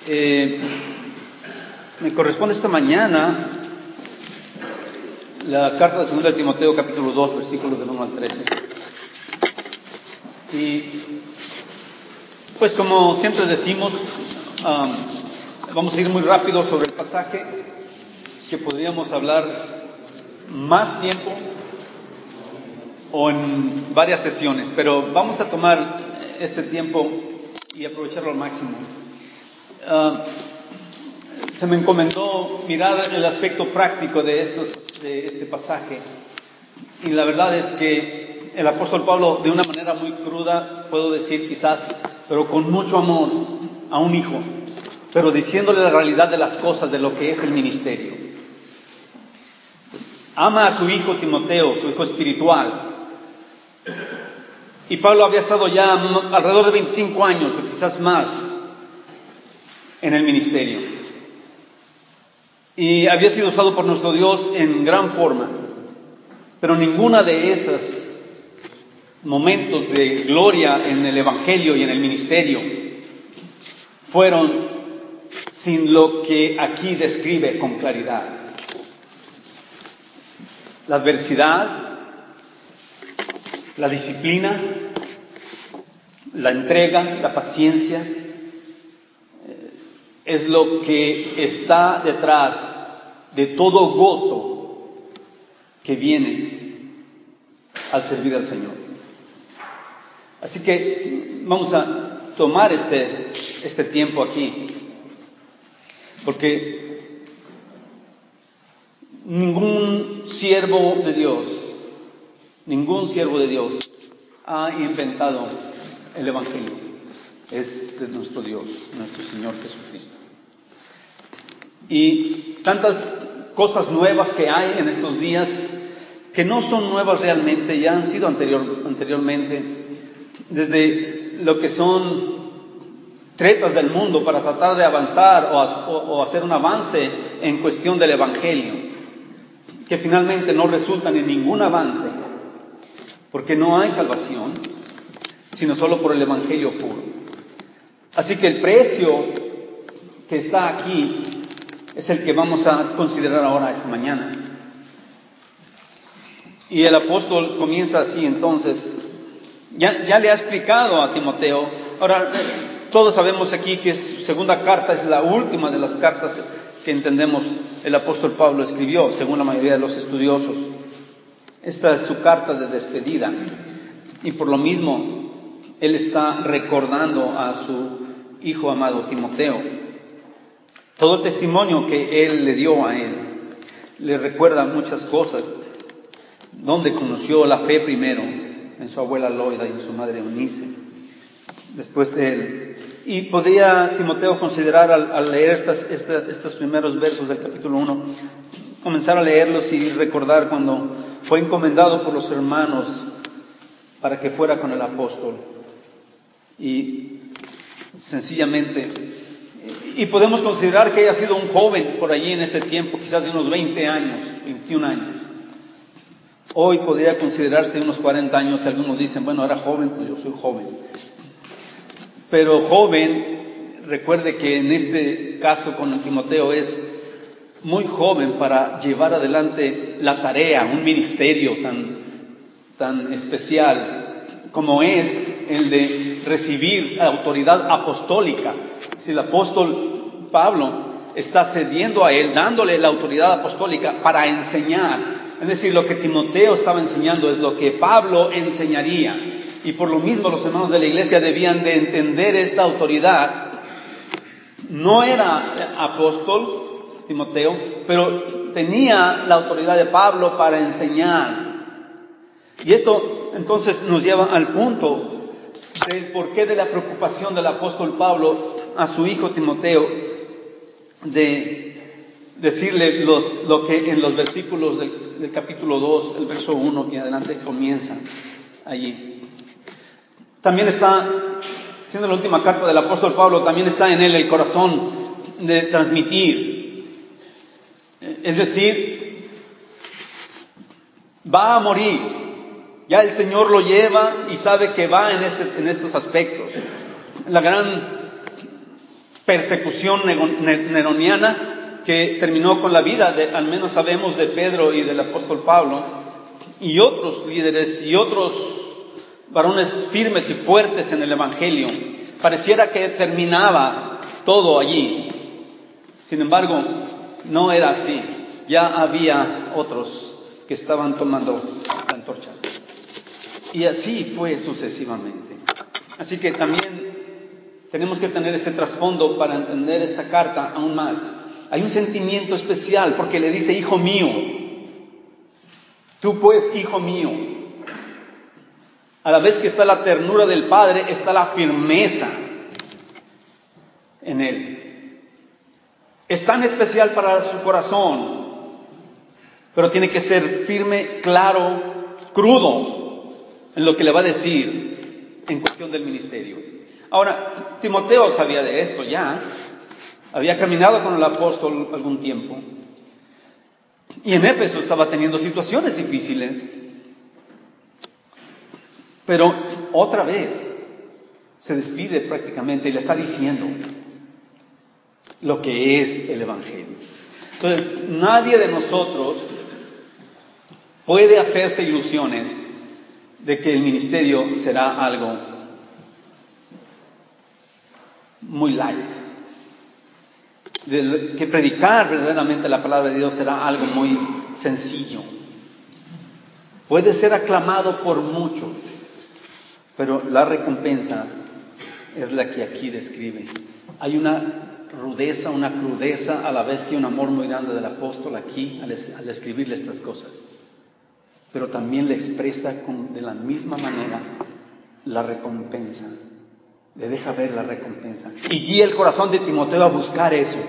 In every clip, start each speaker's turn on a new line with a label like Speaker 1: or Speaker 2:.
Speaker 1: Me corresponde esta mañana la carta de 2 de Timoteo, capítulo 2, versículos del 1 al 13. Y pues como siempre decimos, vamos a ir muy rápido sobre el pasaje, que podríamos hablar más tiempo o en varias sesiones, pero vamos a tomar este tiempo y aprovecharlo al máximo. Se me encomendó mirar el aspecto práctico de este pasaje, y la verdad es que el apóstol Pablo, de una manera muy cruda, puedo decir quizás, pero con mucho amor a un hijo, pero diciéndole la realidad de las cosas, de lo que es el ministerio. Ama a su hijo Timoteo, su hijo espiritual. Y Pablo había estado ya alrededor de 25 años o quizás más en el ministerio, y había sido usado por nuestro Dios en gran forma, pero ninguna de esos momentos de gloria en el evangelio y en el ministerio fueron sin lo que aquí describe con claridad: la adversidad, la disciplina, la entrega, la paciencia. Es lo que está detrás de todo gozo que viene al servir al Señor. Así que vamos a tomar este tiempo aquí, porque ningún siervo de Dios ha inventado el Evangelio. Es de nuestro Dios, nuestro Señor Jesucristo. Y tantas cosas nuevas que hay en estos días, que no son nuevas realmente, ya han sido anteriormente, desde lo que son tretas del mundo para tratar de avanzar o hacer un avance en cuestión del Evangelio, que finalmente no resultan en ningún avance, porque no hay salvación, sino solo por el Evangelio puro. Así que el precio que está aquí es el que vamos a considerar ahora esta mañana. Y el apóstol comienza así entonces. Ya le ha explicado a Timoteo. Ahora, todos sabemos aquí que su segunda carta es la última de las cartas que entendemos el apóstol Pablo escribió, según la mayoría de los estudiosos. Esta es su carta de despedida. Y por lo mismo, él está recordando a su hijo amado Timoteo. Todo el testimonio que él le dio a él le recuerda muchas cosas. Donde conoció la fe primero, en su abuela Loida y en su madre Eunice. Después él. Y podría Timoteo considerar al leer estos primeros versos del capítulo 1, comenzar a leerlos y recordar cuando fue encomendado por los hermanos para que fuera con el apóstol. Y sencillamente, y podemos considerar que haya sido un joven por allí en ese tiempo, quizás de unos 20 años, 21 años. Hoy podría considerarse unos 40 años. Algunos dicen, bueno, era joven, pues yo soy joven. Pero joven, recuerde que en este caso con Timoteo es muy joven para llevar adelante la tarea, un ministerio tan especial como es el de recibir autoridad apostólica. Si el apóstol Pablo está cediendo a él, dándole la autoridad apostólica para enseñar, es decir, lo que Timoteo estaba enseñando es lo que Pablo enseñaría. Y por lo mismo los hermanos de la iglesia debían de entender esta autoridad. No era apóstol Timoteo, pero tenía la autoridad de Pablo para enseñar. Y esto entonces nos lleva al punto del porqué de la preocupación del apóstol Pablo a su hijo Timoteo, de decirle lo que en los versículos del capítulo 2, el verso 1 y adelante comienza allí. También está, siendo la última carta del apóstol Pablo, también está en él el corazón de transmitir. Es decir, va a morir. Ya el Señor lo lleva y sabe que va en estos aspectos. La gran persecución neroniana que terminó con la vida, al menos sabemos, de Pedro y del apóstol Pablo, y otros líderes y otros varones firmes y fuertes en el Evangelio. Pareciera que terminaba todo allí. Sin embargo, no era así. Ya había otros que estaban tomando la antorcha. Y así fue sucesivamente. Así que también tenemos que tener ese trasfondo para entender esta carta aún más. Hay un sentimiento especial porque le dice, hijo mío. Tú pues, hijo mío. A la vez que está la ternura del Padre, está la firmeza en Él. Es tan especial para su corazón, pero tiene que ser firme, claro, crudo en lo que le va a decir en cuestión del ministerio. Ahora, Timoteo sabía de esto ya, había caminado con el apóstol algún tiempo, y en Éfeso estaba teniendo situaciones difíciles, pero otra vez se despide prácticamente y le está diciendo lo que es el Evangelio. Entonces, nadie de nosotros puede hacerse ilusiones de que el ministerio será algo muy light, de que predicar verdaderamente la palabra de Dios será algo muy sencillo. Puede ser aclamado por muchos, pero la recompensa es la que aquí describe. Hay una rudeza, una crudeza, a la vez que un amor muy grande del apóstol aquí al escribirle estas cosas. Pero también le expresa de la misma manera la recompensa. Le deja ver la recompensa. Y guía el corazón de Timoteo a buscar eso.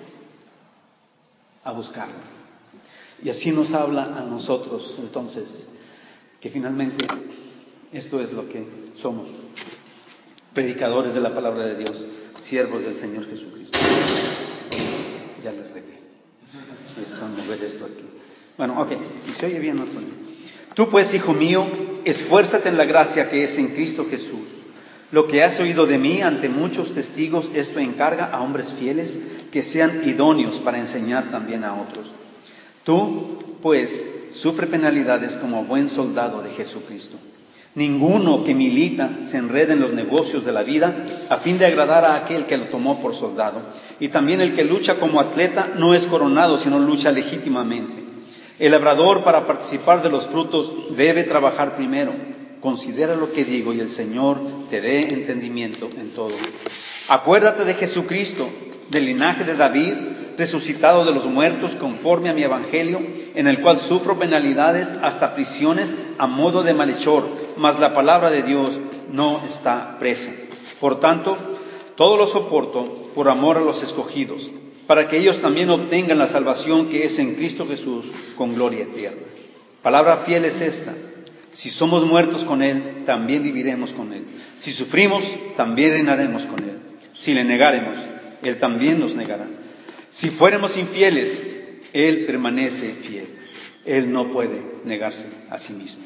Speaker 1: A buscarlo. Y así nos habla a nosotros, entonces, que finalmente esto es lo que somos. Predicadores de la palabra de Dios, siervos del Señor Jesucristo. Ya les regué. Esto, mover esto aquí. Bueno, ok, si se oye bien, no problema. Tú pues, hijo mío, esfuérzate en la gracia que es en Cristo Jesús. Lo que has oído de mí ante muchos testigos, esto encarga a hombres fieles que sean idóneos para enseñar también a otros. Tú, pues, sufre penalidades como buen soldado de Jesucristo. Ninguno que milita se enreda en los negocios de la vida a fin de agradar a aquel que lo tomó por soldado. Y también el que lucha como atleta no es coronado, sino lucha legítimamente. El labrador, para participar de los frutos, debe trabajar primero. Considera lo que digo y el Señor te dé entendimiento en todo. Acuérdate de Jesucristo, del linaje de David, resucitado de los muertos conforme a mi evangelio, en el cual sufro penalidades hasta prisiones a modo de malhechor, mas la palabra de Dios no está presa. Por tanto, todo lo soporto por amor a los escogidos, para que ellos también obtengan la salvación que es en Cristo Jesús con gloria eterna. Palabra fiel es esta: si somos muertos con Él, también viviremos con Él. Si sufrimos, también reinaremos con Él. Si le negaremos, Él también nos negará. Si fuéramos infieles, Él permanece fiel. Él no puede negarse a sí mismo.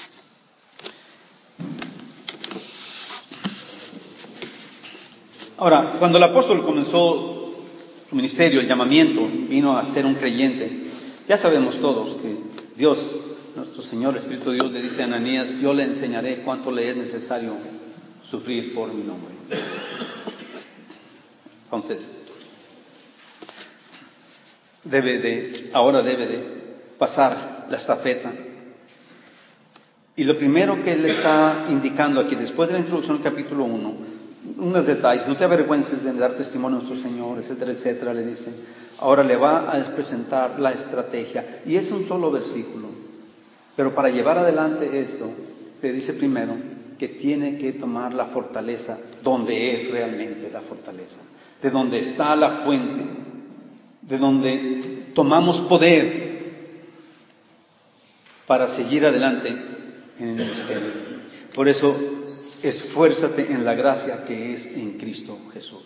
Speaker 1: Ahora, cuando el apóstol comenzó su ministerio, el llamamiento, vino a ser un creyente, ya sabemos todos que Dios, nuestro Señor Espíritu Dios, le dice a Ananías: yo le enseñaré cuánto le es necesario sufrir por mi nombre. Entonces, ahora debe de pasar la estafeta. Y lo primero que él está indicando aquí, después de la introducción del capítulo 1, unos detalles: no te avergüences de dar testimonio a nuestro Señor, etcétera, etcétera, le dicen. Ahora le va a presentar la estrategia, y es un solo versículo, pero para llevar adelante esto, le dice primero que tiene que tomar la fortaleza donde es realmente la fortaleza, de donde está la fuente, de donde tomamos poder para seguir adelante en el ministerio. Por eso, esfuérzate en la gracia que es en Cristo Jesús.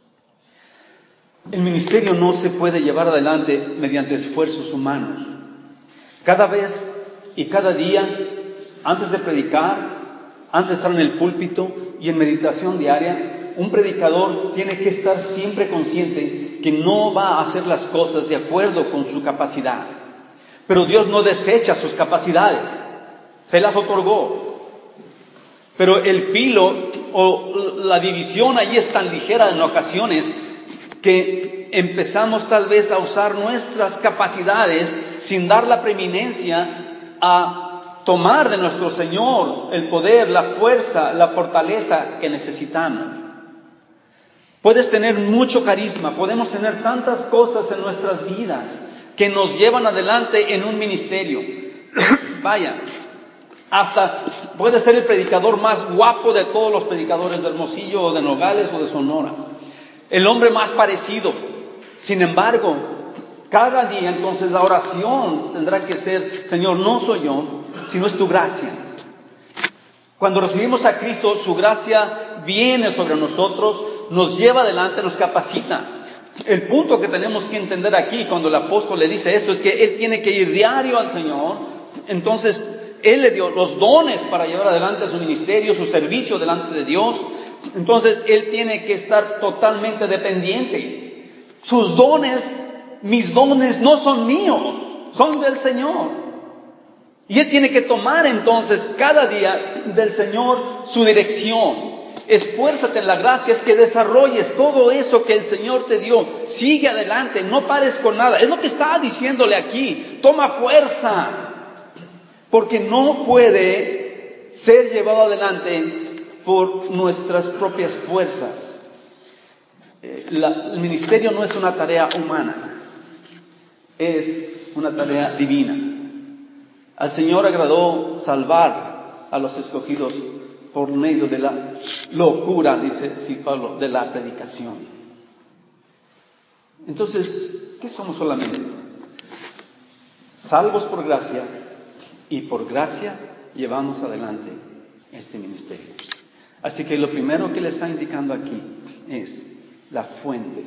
Speaker 1: El ministerio no se puede llevar adelante mediante esfuerzos humanos. Cada vez y cada día, antes de predicar, antes de estar en el púlpito y en meditación diaria, un predicador tiene que estar siempre consciente que no va a hacer las cosas de acuerdo con su capacidad. Pero Dios no desecha sus capacidades, se las otorgó. Pero el filo o la división ahí es tan ligera en ocasiones que empezamos tal vez a usar nuestras capacidades sin dar la preeminencia a tomar de nuestro Señor el poder, la fuerza, la fortaleza que necesitamos. Puedes tener mucho carisma, podemos tener tantas cosas en nuestras vidas que nos llevan adelante en un ministerio. Vaya, hasta puede ser el predicador más guapo de todos los predicadores de Hermosillo o de Nogales o de Sonora, el hombre más parecido. Sin embargo, cada día entonces la oración tendrá que ser: Señor, no soy yo, sino es tu gracia. Cuando recibimos a Cristo, su gracia viene sobre nosotros, nos lleva adelante, nos capacita. El punto que tenemos que entender aquí, cuando el apóstol le dice esto, es que él tiene que ir diario al Señor. Entonces, Él le dio los dones para llevar adelante su ministerio, su servicio delante de Dios. Entonces, Él tiene que estar totalmente dependiente. Sus dones, mis dones, no son míos, son del Señor. Y Él tiene que tomar entonces cada día del Señor su dirección. Esfuérzate en la gracia, es que desarrolles todo eso que el Señor te dio. Sigue adelante, no pares con nada. Es lo que está diciéndole aquí. Toma fuerza, porque no puede ser llevado adelante por nuestras propias fuerzas. El ministerio no es una tarea humana, es una tarea divina. Al Señor agradó salvar a los escogidos por medio de la locura, dice Pablo, de la predicación. Entonces, ¿qué somos solamente? Salvos por gracia, y por gracia llevamos adelante este ministerio. Así que lo primero que le está indicando aquí es la fuente.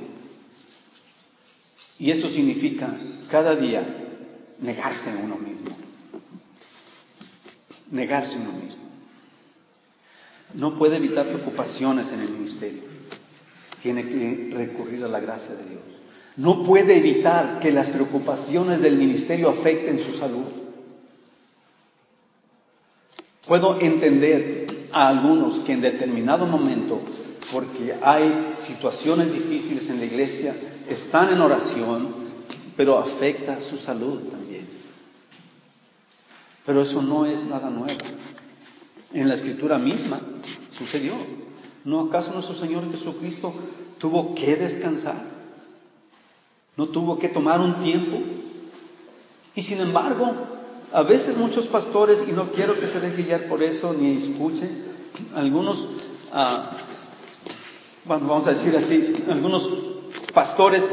Speaker 1: Y eso significa cada día negarse a uno mismo. Negarse a uno mismo. No puede evitar preocupaciones en el ministerio. Tiene que recurrir a la gracia de Dios. No puede evitar que las preocupaciones del ministerio afecten su salud. Puedo entender a algunos que en determinado momento, porque hay situaciones difíciles en la iglesia, están en oración, pero afecta su salud también. Pero eso no es nada nuevo. En la Escritura misma sucedió. ¿No acaso nuestro Señor Jesucristo tuvo que descansar? ¿No tuvo que tomar un tiempo? Y sin embargo, a veces muchos pastores, y no quiero que se dejen guiar por eso ni escuchen, algunos, vamos a decir así, algunos pastores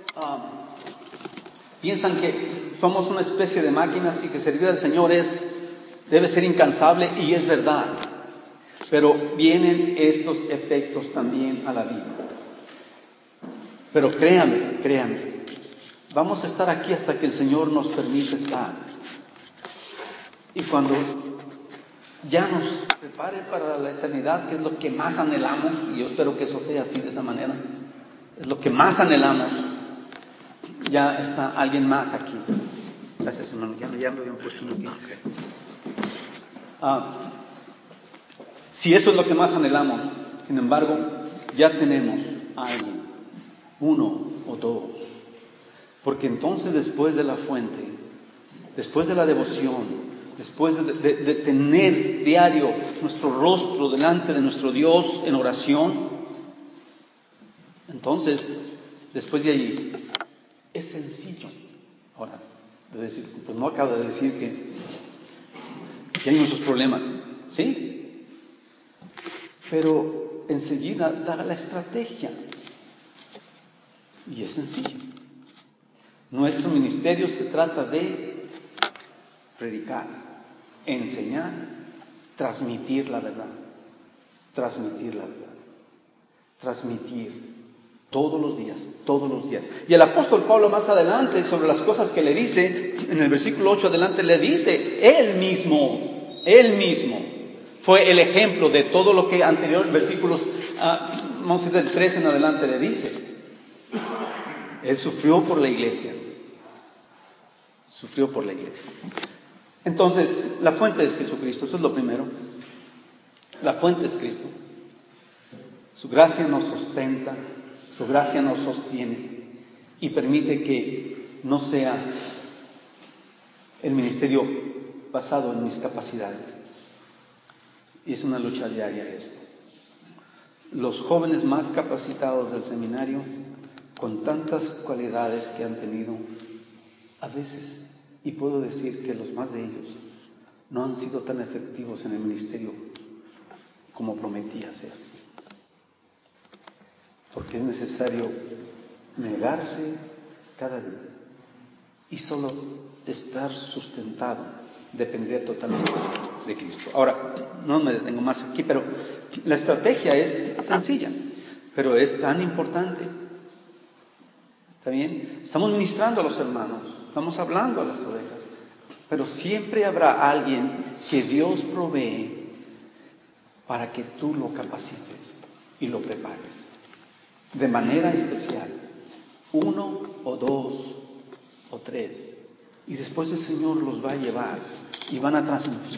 Speaker 1: piensan que somos una especie de máquinas y que servir al Señor debe ser incansable, y es verdad. Pero vienen estos efectos también a la vida. Pero créanme, vamos a estar aquí hasta que el Señor nos permita estar. Y cuando ya nos prepare para la eternidad, que es lo que más anhelamos, y yo espero que eso sea así, de esa manera, es lo que más anhelamos, ya está alguien más aquí. Gracias, hermano, ya me habían puesto uno aquí. Si eso es lo que más anhelamos, sin embargo, ya tenemos a alguien, uno o dos. Porque entonces, después de la fuente, después de la devoción, después de tener diario nuestro rostro delante de nuestro Dios en oración, entonces, después de allí, es sencillo. Ahora, de decir, pues no acabo de decir que hay muchos problemas, ¿sí? Pero enseguida da la estrategia. Y es sencillo. Nuestro ministerio se trata de predicar, enseñar, transmitir la verdad. Transmitir la verdad. Transmitir todos los días. Y el apóstol Pablo más adelante, sobre las cosas que le dice, en el versículo 8 adelante le dice, él mismo fue el ejemplo de todo lo que anterior versículos vamos a ir del 3 en adelante, le dice, Él sufrió por la iglesia. Sufrió por la iglesia. Entonces, la fuente es Jesucristo, eso es lo primero. La fuente es Cristo. Su gracia nos sustenta, su gracia nos sostiene y permite que no sea el ministerio basado en mis capacidades. Y es una lucha diaria esto. Los jóvenes más capacitados del seminario, con tantas cualidades que han tenido, a veces, y puedo decir que los más de ellos, no han sido tan efectivos en el ministerio como prometía ser. Porque es necesario negarse cada día y solo estar sustentado, depender totalmente de Cristo. Ahora, no me detengo más aquí, pero la estrategia es sencilla, pero es tan importante. ¿Está bien? Estamos ministrando a los hermanos, estamos hablando a las ovejas, pero siempre habrá alguien que Dios provee para que tú lo capacites y lo prepares de manera especial, 1 o 2 o 3, y después el Señor los va a llevar y van a transmitir.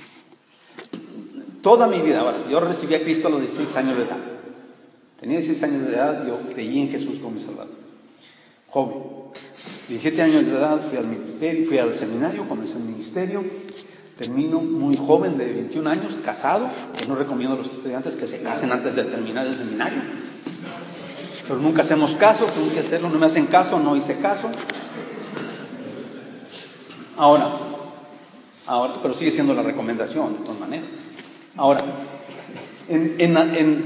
Speaker 1: Toda mi vida, ahora, yo recibí a Cristo a los 16 años de edad. Tenía 16 años de edad, yo creí en Jesús como mi Salvador. Joven. 17 años de edad fui al ministerio, fui al seminario, comencé el ministerio. Termino muy joven, de 21 años, casado. Yo no recomiendo a los estudiantes que se casen antes de terminar el seminario. Pero nunca hacemos caso, tengo que hacerlo, no me hacen caso, no hice caso. Ahora, pero sigue siendo la recomendación, de todas maneras. Ahora, en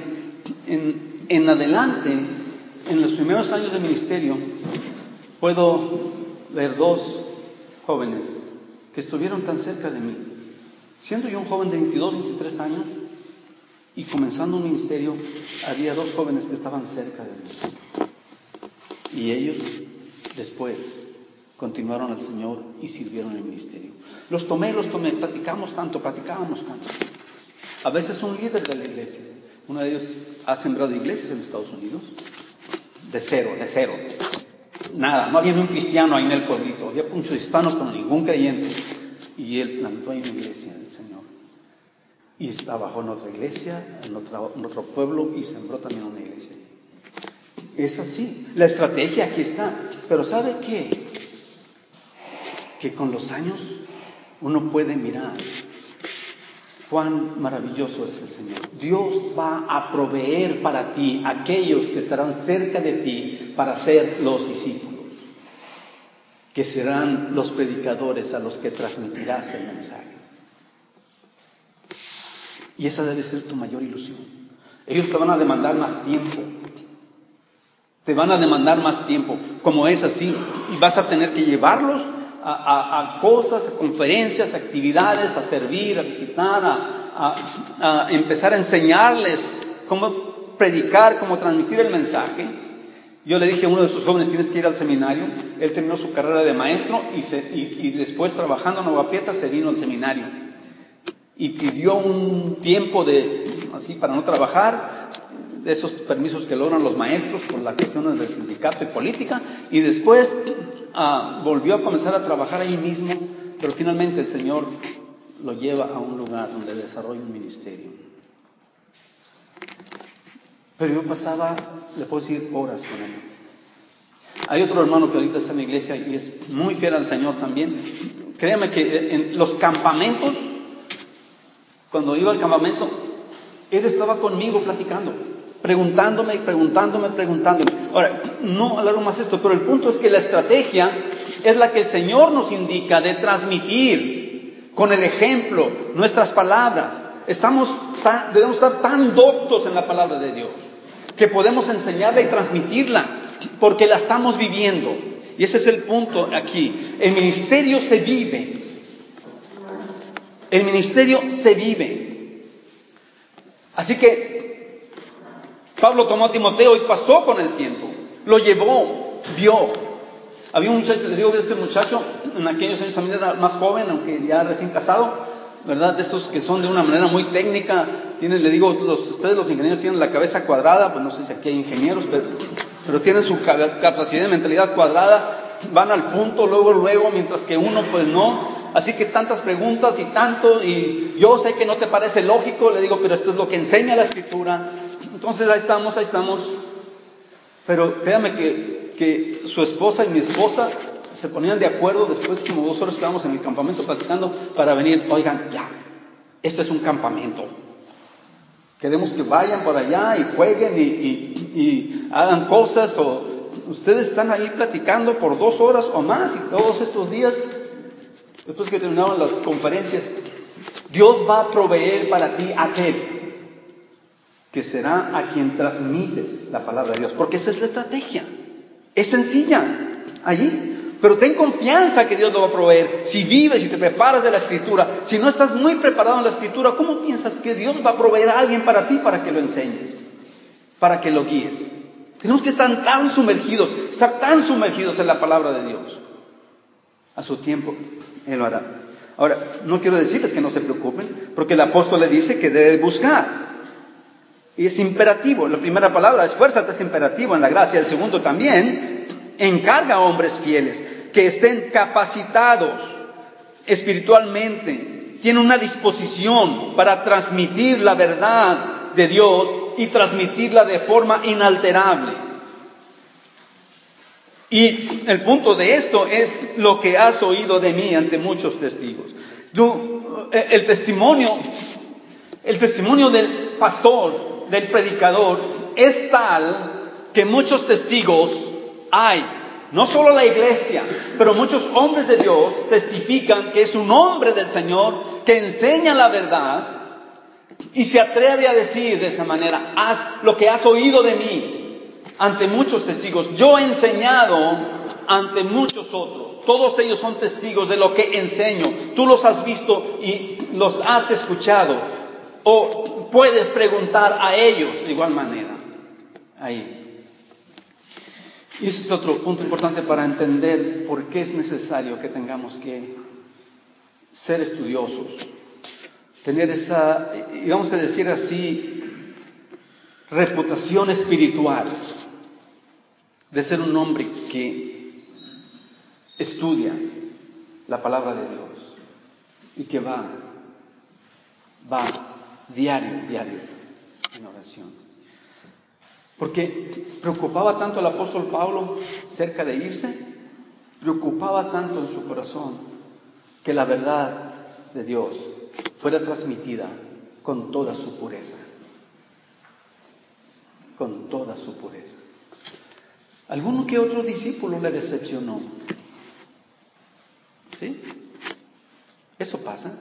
Speaker 1: adelante, en los primeros años de ministerio, puedo ver 2 jóvenes que estuvieron tan cerca de mí. Siendo yo un joven de 22, 23 años y comenzando un ministerio, había 2 jóvenes que estaban cerca de mí. Y ellos después continuaron al Señor y sirvieron en el ministerio. Los tomé, platicábamos tanto. A veces un líder de la iglesia, uno de ellos ha sembrado iglesias en Estados Unidos, de cero. Nada, no había ni un cristiano ahí en el pueblito, había muchos hispanos pero ningún creyente. Y él plantó ahí una iglesia del Señor. Y trabajó en otra iglesia, en otro pueblo, y sembró también una iglesia. Es así, la estrategia aquí está. Pero ¿sabe qué? Que con los años uno puede mirar cuán maravilloso es el Señor. Dios va a proveer para ti aquellos que estarán cerca de ti para ser los discípulos, que serán los predicadores a los que transmitirás el mensaje. Y esa debe ser tu mayor ilusión. Ellos te van a demandar más tiempo. Como es así, y vas a tener que llevarlos a cosas, a conferencias, a actividades, a servir, a visitar, a empezar a enseñarles cómo predicar, cómo transmitir el mensaje. Yo le dije a uno de sus jóvenes, tienes que ir al seminario. Él terminó su carrera de maestro y después, trabajando en Nueva Prieta, se vino al seminario y pidió un tiempo así para no trabajar, de esos permisos que logran los maestros por las cuestiones del sindicato y política, y después volvió a comenzar a trabajar ahí mismo, pero finalmente el Señor lo lleva a un lugar donde desarrolla un ministerio. Pero yo pasaba, le puedo decir, horas con él. Hay otro hermano que ahorita está en la iglesia y es muy fiel al Señor también. Créame que en los campamentos, cuando iba al campamento, él estaba conmigo platicando, preguntándome. Ahora, no alargo más esto, pero el punto es que la estrategia es la que el Señor nos indica de transmitir con el ejemplo, nuestras palabras. Debemos estar tan doctos en la palabra de Dios que podemos enseñarla y transmitirla porque la estamos viviendo. Y ese es el punto aquí. El ministerio se vive. Así que Pablo tomó a Timoteo y pasó con el tiempo. Lo llevó, vio. Había un muchacho, le digo que este muchacho en aquellos años también era más joven, aunque ya recién casado. ¿verdad? De esos que son de una manera muy técnica. Le digo, ustedes los ingenieros tienen la cabeza cuadrada, pues no sé si aquí hay ingenieros, pero tienen su capacidad de mentalidad cuadrada, van al punto luego, mientras que uno pues no. Así que tantas preguntas y tanto, y yo sé que no te parece lógico, le digo, pero esto es lo que enseña la Escritura. Entonces ahí estamos. Pero créame que su esposa y mi esposa se ponían de acuerdo. Después, como 2 horas estábamos en el campamento platicando para venir. Oigan, ya, esto es un campamento. Queremos que vayan por allá y jueguen y hagan cosas. O ustedes están ahí platicando por 2 horas o más, y todos estos días, después que terminaron las conferencias, Dios va a proveer para ti aquel que será a quien transmites la palabra de Dios, porque esa es la estrategia. Es sencilla allí, pero ten confianza que Dios lo va a proveer. Si vives y te preparas de la Escritura, si no estás muy preparado en la Escritura, ¿cómo piensas que Dios va a proveer a alguien para ti, para que lo enseñes, para que lo guíes? Tenemos que estar tan sumergidos en la palabra de Dios. A su tiempo Él lo hará. Ahora, no quiero decirles que no se preocupen, porque el apóstol le dice que debe buscar. Y es imperativo. La primera palabra, esfuérzate, es imperativo en la gracia. El segundo también, encarga a hombres fieles que estén capacitados espiritualmente, tienen una disposición para transmitir la verdad de Dios y transmitirla de forma inalterable. Y el punto de esto es lo que has oído de mí ante muchos testigos. El testimonio del pastor, del predicador, es tal que muchos testigos hay. No solo la iglesia, pero muchos hombres de Dios testifican que es un hombre del Señor, que enseña la verdad y se atreve a decir de esa manera: haz lo que has oído de mí ante muchos testigos. Yo he enseñado ante muchos otros. Todos ellos son testigos de lo que enseño. Tú los has visto y los has escuchado. O puedes preguntar a ellos de igual manera. Ahí. Y ese es otro punto importante para entender por qué es necesario que tengamos que ser estudiosos. Tener esa, y vamos a decir así, reputación espiritual de ser un hombre que estudia la palabra de Dios y que va diario en oración. Porque preocupaba tanto el apóstol Pablo cerca de irse, preocupaba tanto en su corazón que la verdad de Dios fuera transmitida con toda su pureza. Con toda su pureza. Alguno que otro discípulo le decepcionó. ¿Sí? Eso pasa.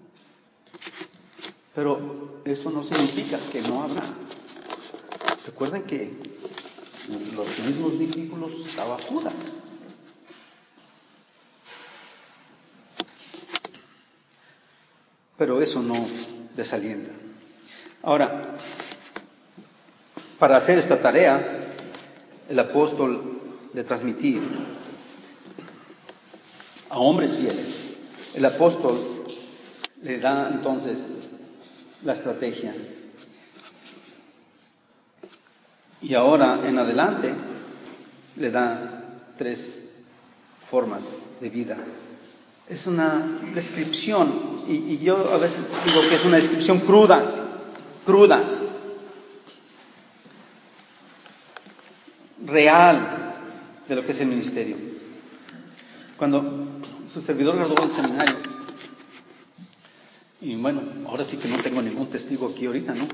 Speaker 1: Pero eso no significa que no habrá. Recuerden que los mismos discípulos estaba Judas. Pero eso no desalienta. Ahora, para hacer esta tarea, el apóstol de transmitir a hombres fieles, el apóstol le da entonces la estrategia. Y ahora en adelante le da 3 formas de vida. Es una descripción, y yo a veces digo que es una descripción cruda, real de lo que es el ministerio. Cuando su servidor graduó del seminario, y bueno, ahora sí que no tengo ningún testigo aquí ahorita, ¿no?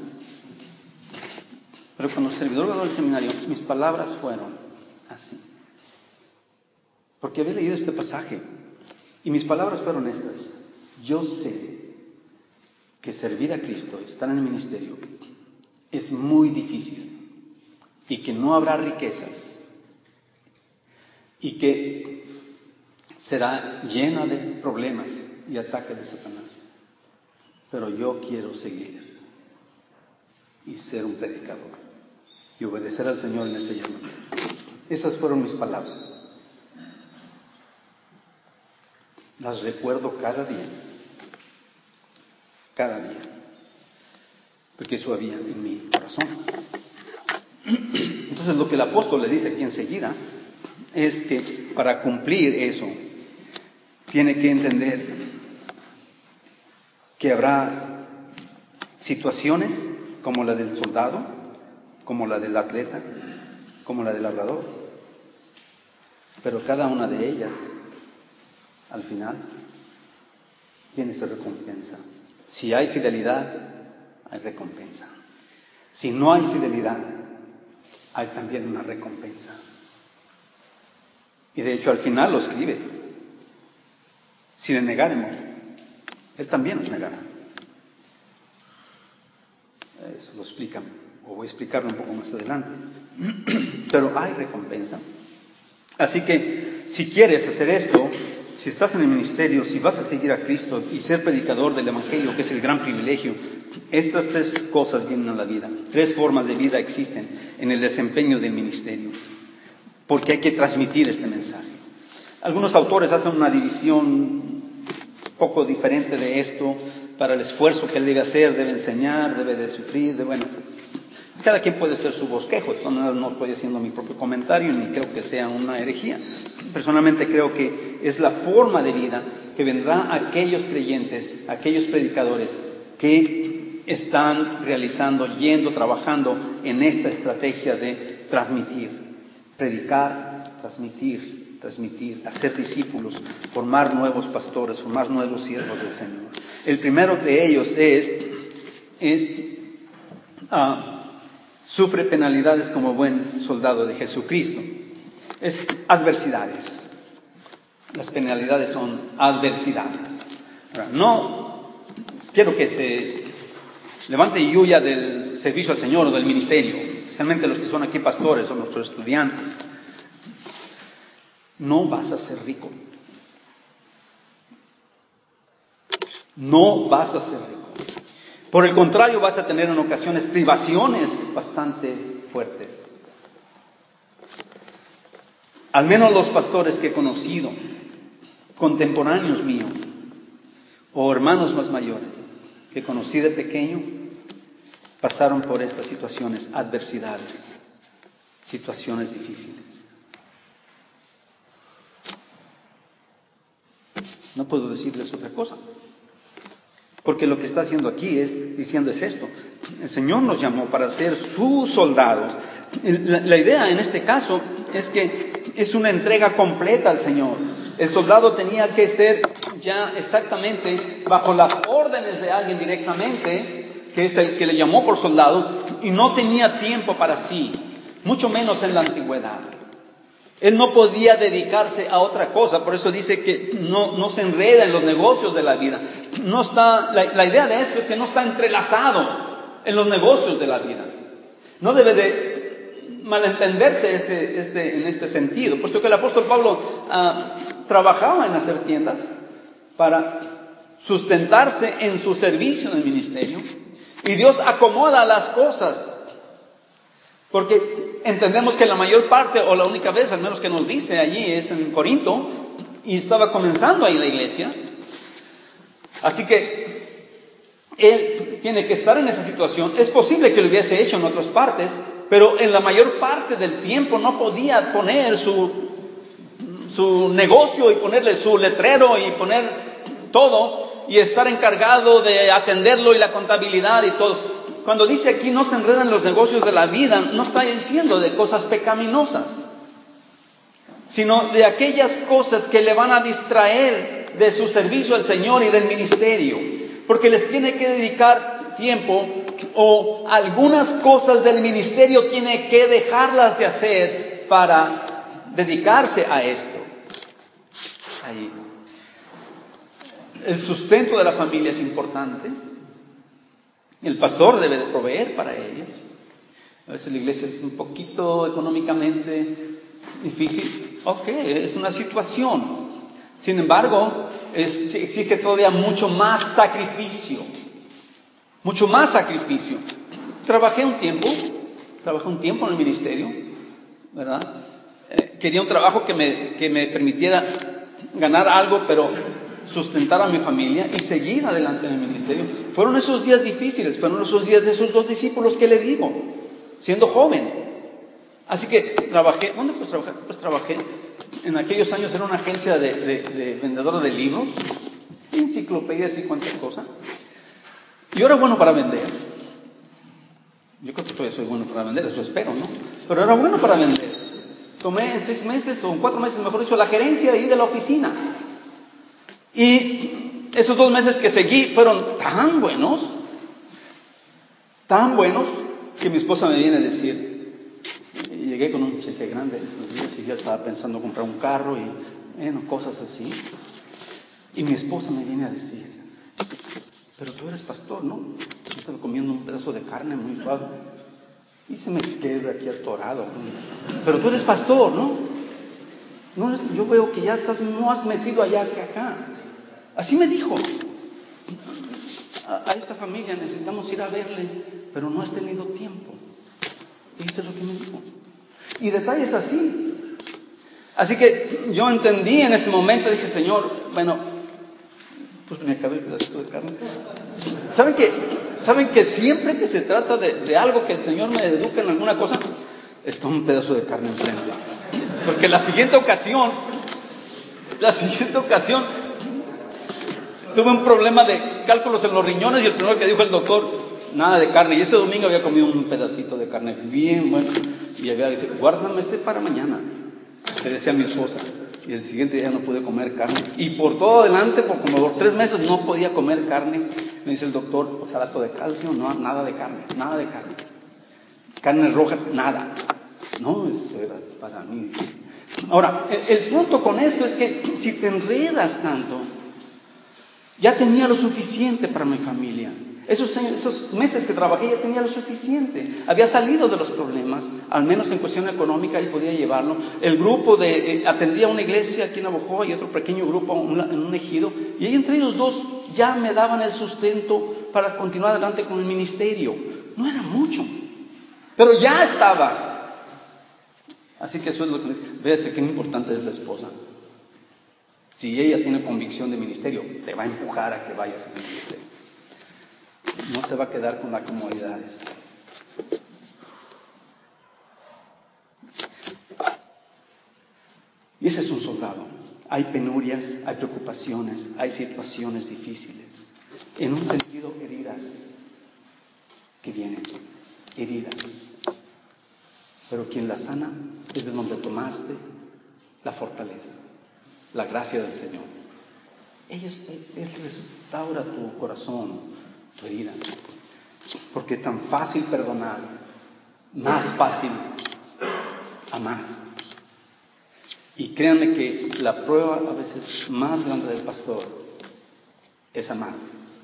Speaker 1: Pero cuando el servidor graduó del seminario, mis palabras fueron así. Porque había leído este pasaje, y mis palabras fueron estas: yo sé que servir a Cristo, estar en el ministerio, es muy difícil, y que no habrá riquezas, y que será llena de problemas y ataques de Satanás. Pero yo quiero seguir y ser un predicador y obedecer al Señor en ese llamado. Esas fueron mis palabras. Las recuerdo cada día. cada día, porque eso había en mi corazón. Entonces lo que el apóstol le dice aquí enseguida es que para cumplir eso tiene que entender que habrá situaciones como la del soldado, como la del atleta, como la del labrador, pero cada una de ellas al final tiene su recompensa. Si hay fidelidad, hay recompensa. Si no hay fidelidad, hay también una recompensa. Y de hecho al final lo escribe: si le negáremos, Él también nos negará. Eso lo explica, o voy a explicarlo un poco más adelante. Pero hay recompensa. Así que si quieres hacer esto, si estás en el ministerio, si vas a seguir a Cristo y ser predicador del Evangelio, que es el gran privilegio, estas 3 cosas vienen a la vida. 3 formas de vida existen en el desempeño del ministerio, porque hay que transmitir este mensaje. Algunos autores hacen una división un poco diferente de esto, para el esfuerzo que él debe hacer, debe enseñar, debe de sufrir, cada quien puede ser su bosquejo. No estoy haciendo mi propio comentario, ni creo que sea una herejía. Personalmente creo que es la forma de vida que vendrá a aquellos creyentes, a aquellos predicadores que están realizando, trabajando en esta estrategia de transmitir, predicar, transmitir, hacer discípulos, formar nuevos pastores, formar nuevos siervos del Señor. El primero de ellos sufre penalidades como buen soldado de Jesucristo. Es adversidades. Las penalidades son adversidades. Ahora, no quiero que se levante y huya del servicio al Señor o del ministerio, especialmente los que son aquí pastores o nuestros estudiantes. No vas a ser rico. No vas a ser rico. Por el contrario, vas a tener en ocasiones privaciones bastante fuertes. Al menos los pastores que he conocido, contemporáneos míos, o hermanos más mayores, que conocí de pequeño, pasaron por estas situaciones, adversidades, situaciones difíciles. No puedo decirles otra cosa. Porque lo que está haciendo aquí diciendo esto: el Señor nos llamó para ser sus soldados. La idea en este caso es que es una entrega completa al Señor. El soldado tenía que ser ya exactamente bajo las órdenes de alguien directamente, que es el que le llamó por soldado, y no tenía tiempo para sí, mucho menos en la antigüedad. Él no podía dedicarse a otra cosa, por eso dice que no se enreda en los negocios de la vida. No está, la idea de esto es que no está entrelazado en los negocios de la vida. No debe de malentenderse en este sentido, puesto que el apóstol Pablo trabajaba en hacer tiendas para sustentarse en su servicio en el ministerio, y Dios acomoda las cosas. Porque entendemos que la mayor parte, o la única vez al menos que nos dice allí, es en Corinto, y estaba comenzando ahí la iglesia. Así que él tiene que estar en esa situación. Es posible que lo hubiese hecho en otras partes, pero en la mayor parte del tiempo no podía poner su negocio y ponerle su letrero y poner todo y estar encargado de atenderlo y la contabilidad y todo. Cuando dice aquí no se enredan los negocios de la vida, no está diciendo de cosas pecaminosas, sino de aquellas cosas que le van a distraer de su servicio al Señor y del ministerio, porque les tiene que dedicar tiempo, o algunas cosas del ministerio tiene que dejarlas de hacer para dedicarse a esto. Ahí. El sustento de la familia es importante. El pastor debe de proveer para ellos. A veces la iglesia es un poquito económicamente difícil. Ok, es una situación. Sin embargo, exige todavía mucho más sacrificio. Mucho más sacrificio. Trabajé un tiempo en el ministerio, ¿verdad? Quería un trabajo que me permitiera ganar algo, pero sustentar a mi familia y seguir adelante en el ministerio. Fueron esos días difíciles, fueron esos días de esos 2 discípulos que le digo, siendo joven. Así que trabajé, ¿dónde pues trabajé? Pues trabajé, en aquellos años era una agencia de vendedora de libros, enciclopedias y cuántas cosas. Yo era bueno para vender. Yo creo que todavía soy bueno para vender, eso espero, ¿no? Pero era bueno para vender. Tomé en 6 meses o en 4 meses, mejor dicho, la gerencia ahí de la oficina. Y esos 2 meses que seguí fueron tan buenos, que mi esposa me viene a decir, llegué con un cheque grande en esos días y ya estaba pensando comprar un carro y cosas así. Y mi esposa me viene a decir, pero tú eres pastor, ¿no? Yo estaba comiendo un pedazo de carne muy suave y se me queda aquí atorado. Pero tú eres pastor, ¿no? Yo veo que ya estás más metido allá que acá. Así me dijo. A esta familia necesitamos ir a verle, pero no has tenido tiempo. Y eso es lo que me dijo. Y detalles así. Así que yo entendí en ese momento, dije, Señor, bueno, pues me acabé el pedacito de carne. ¿Saben que siempre que se trata de algo que el Señor me educa en alguna cosa, está un pedazo de carne enfrente? Porque la siguiente ocasión, tuve un problema de cálculos en los riñones y el primero que dijo el doctor, nada de carne. Y ese domingo había comido un pedacito de carne bien bueno. Y había dicho, guárdame para mañana, le decía a mi esposa. Y el siguiente día no pude comer carne. Y por todo adelante, por como 3 meses, no podía comer carne. Me dice el doctor, oxalato de calcio, no, nada de carne. Carnes rojas, nada. No, eso era para mí. Ahora, el punto con esto es que si te enredas tanto, ya tenía lo suficiente para mi familia. Esos meses que trabajé ya tenía lo suficiente. Había salido de los problemas, al menos en cuestión económica, y podía llevarlo. El grupo atendía una iglesia aquí en Navojoa y otro pequeño grupo en un ejido. Y ahí entre ellos 2 ya me daban el sustento para continuar adelante con el ministerio. No era mucho, pero ya estaba. Así que eso es lo que véase qué importante es la esposa. Si ella tiene convicción de ministerio, te va a empujar a que vayas al ministerio. No se va a quedar con las comodidades. Y ese es un soldado. Hay penurias, hay preocupaciones, hay situaciones difíciles. En un sentido, heridas que vienen, heridas. Pero quien la sana es de donde tomaste la fortaleza, la gracia del Señor. Él restaura tu corazón, tu herida. Porque es tan fácil perdonar, más fácil amar. Y créanme que la prueba a veces más grande del pastor es amar.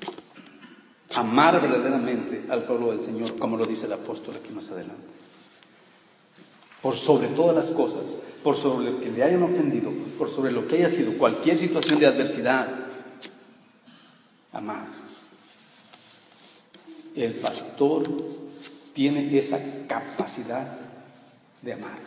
Speaker 1: Amar verdaderamente al pueblo del Señor, como lo dice el apóstol aquí más adelante. Por sobre todas las cosas, por sobre lo que le hayan ofendido, por sobre lo que haya sido cualquier situación de adversidad, amar. El pastor tiene esa capacidad de amar.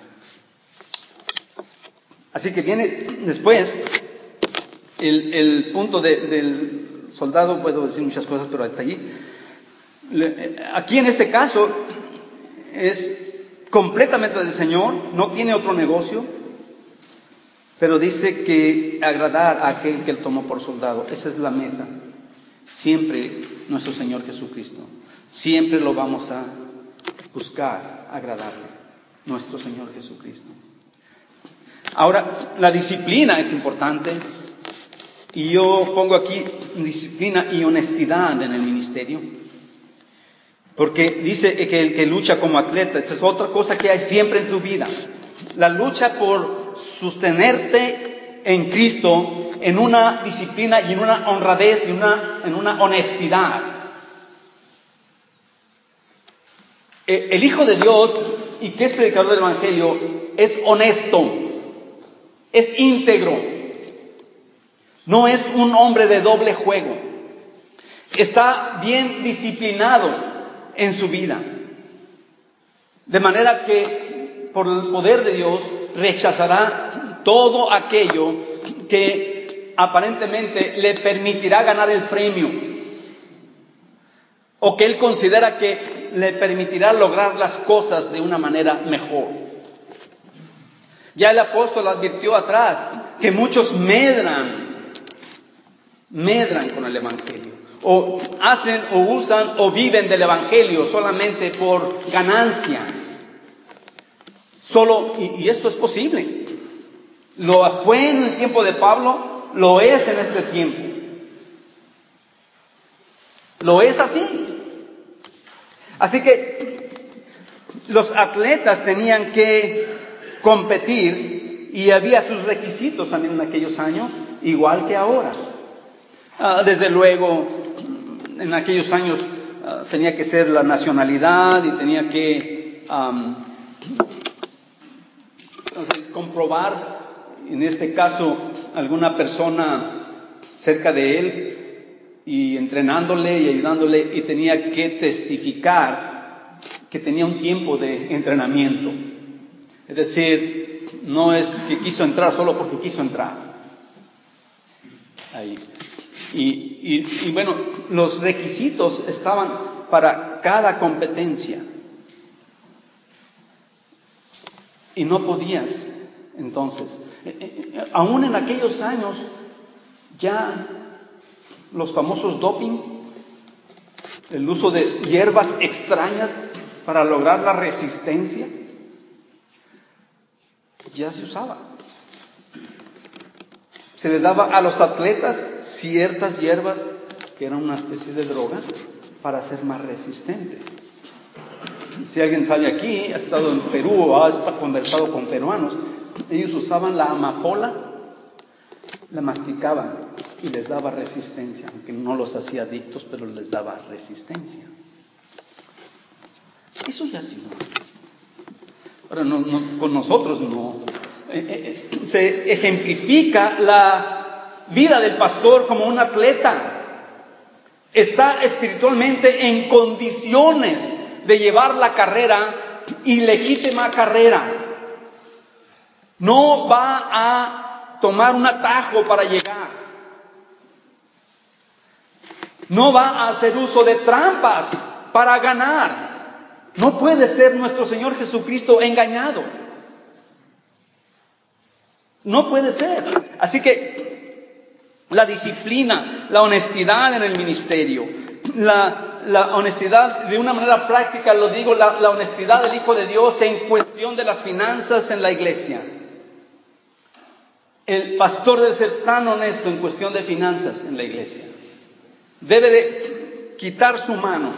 Speaker 1: Así que viene después el punto del soldado. Puedo decir muchas cosas, pero hasta allí. Aquí en este caso es completamente del Señor, no tiene otro negocio, pero dice que agradar a aquel que él tomó por soldado. Esa es la meta. Siempre nuestro Señor Jesucristo. Siempre lo vamos a buscar agradarle. Nuestro Señor Jesucristo. Ahora, la disciplina es importante. Y yo pongo aquí disciplina y honestidad en el ministerio. Porque dice que el que lucha como atleta, esa es otra cosa que hay siempre en tu vida. La lucha por sostenerte en Cristo, en una disciplina y en una honradez y en una honestidad. El Hijo de Dios, y que es predicador del Evangelio, es honesto, es íntegro, no es un hombre de doble juego, está bien disciplinado en su vida, de manera que por el poder de Dios rechazará todo aquello que aparentemente le permitirá ganar el premio, o que él considera que le permitirá lograr las cosas de una manera mejor. Ya el apóstol advirtió atrás que muchos medran con el evangelio, o hacen o usan o viven del evangelio solamente por ganancia. Y esto es posible. Lo fue en el tiempo de Pablo, lo es en este tiempo. Lo es así. Así que los atletas tenían que competir y había sus requisitos también en aquellos años, igual que ahora. Desde luego, en aquellos años tenía que ser la nacionalidad y tenía que comprobar, en este caso, alguna persona cerca de él y entrenándole y ayudándole, y tenía que testificar que tenía un tiempo de entrenamiento. Es decir, no es que quiso entrar solo porque quiso entrar. Ahí. Y bueno, los requisitos estaban para cada competencia. Y no podías, entonces, aún en aquellos años, ya los famosos doping, el uso de hierbas extrañas para lograr la resistencia, ya se usaba. Se le daba a los atletas ciertas hierbas que eran una especie de droga para ser más resistente. Si alguien sale aquí, ha estado en Perú o ha conversado con peruanos, ellos usaban la amapola, la masticaban y les daba resistencia, aunque no los hacía adictos, pero les daba resistencia. Eso ya sí no es. Ahora, no, con nosotros no. Se ejemplifica la vida del pastor como un atleta. Está espiritualmente en condiciones de llevar la carrera y legítima carrera. No va a tomar un atajo para llegar. No va a hacer uso de trampas para ganar. No puede ser nuestro Señor Jesucristo engañado. No puede ser. Así que la disciplina, la honestidad en el ministerio, la honestidad de una manera práctica, lo digo, la honestidad del Hijo de Dios en cuestión de las finanzas en la iglesia. El pastor debe ser tan honesto en cuestión de finanzas en la iglesia. Debe de quitar su mano,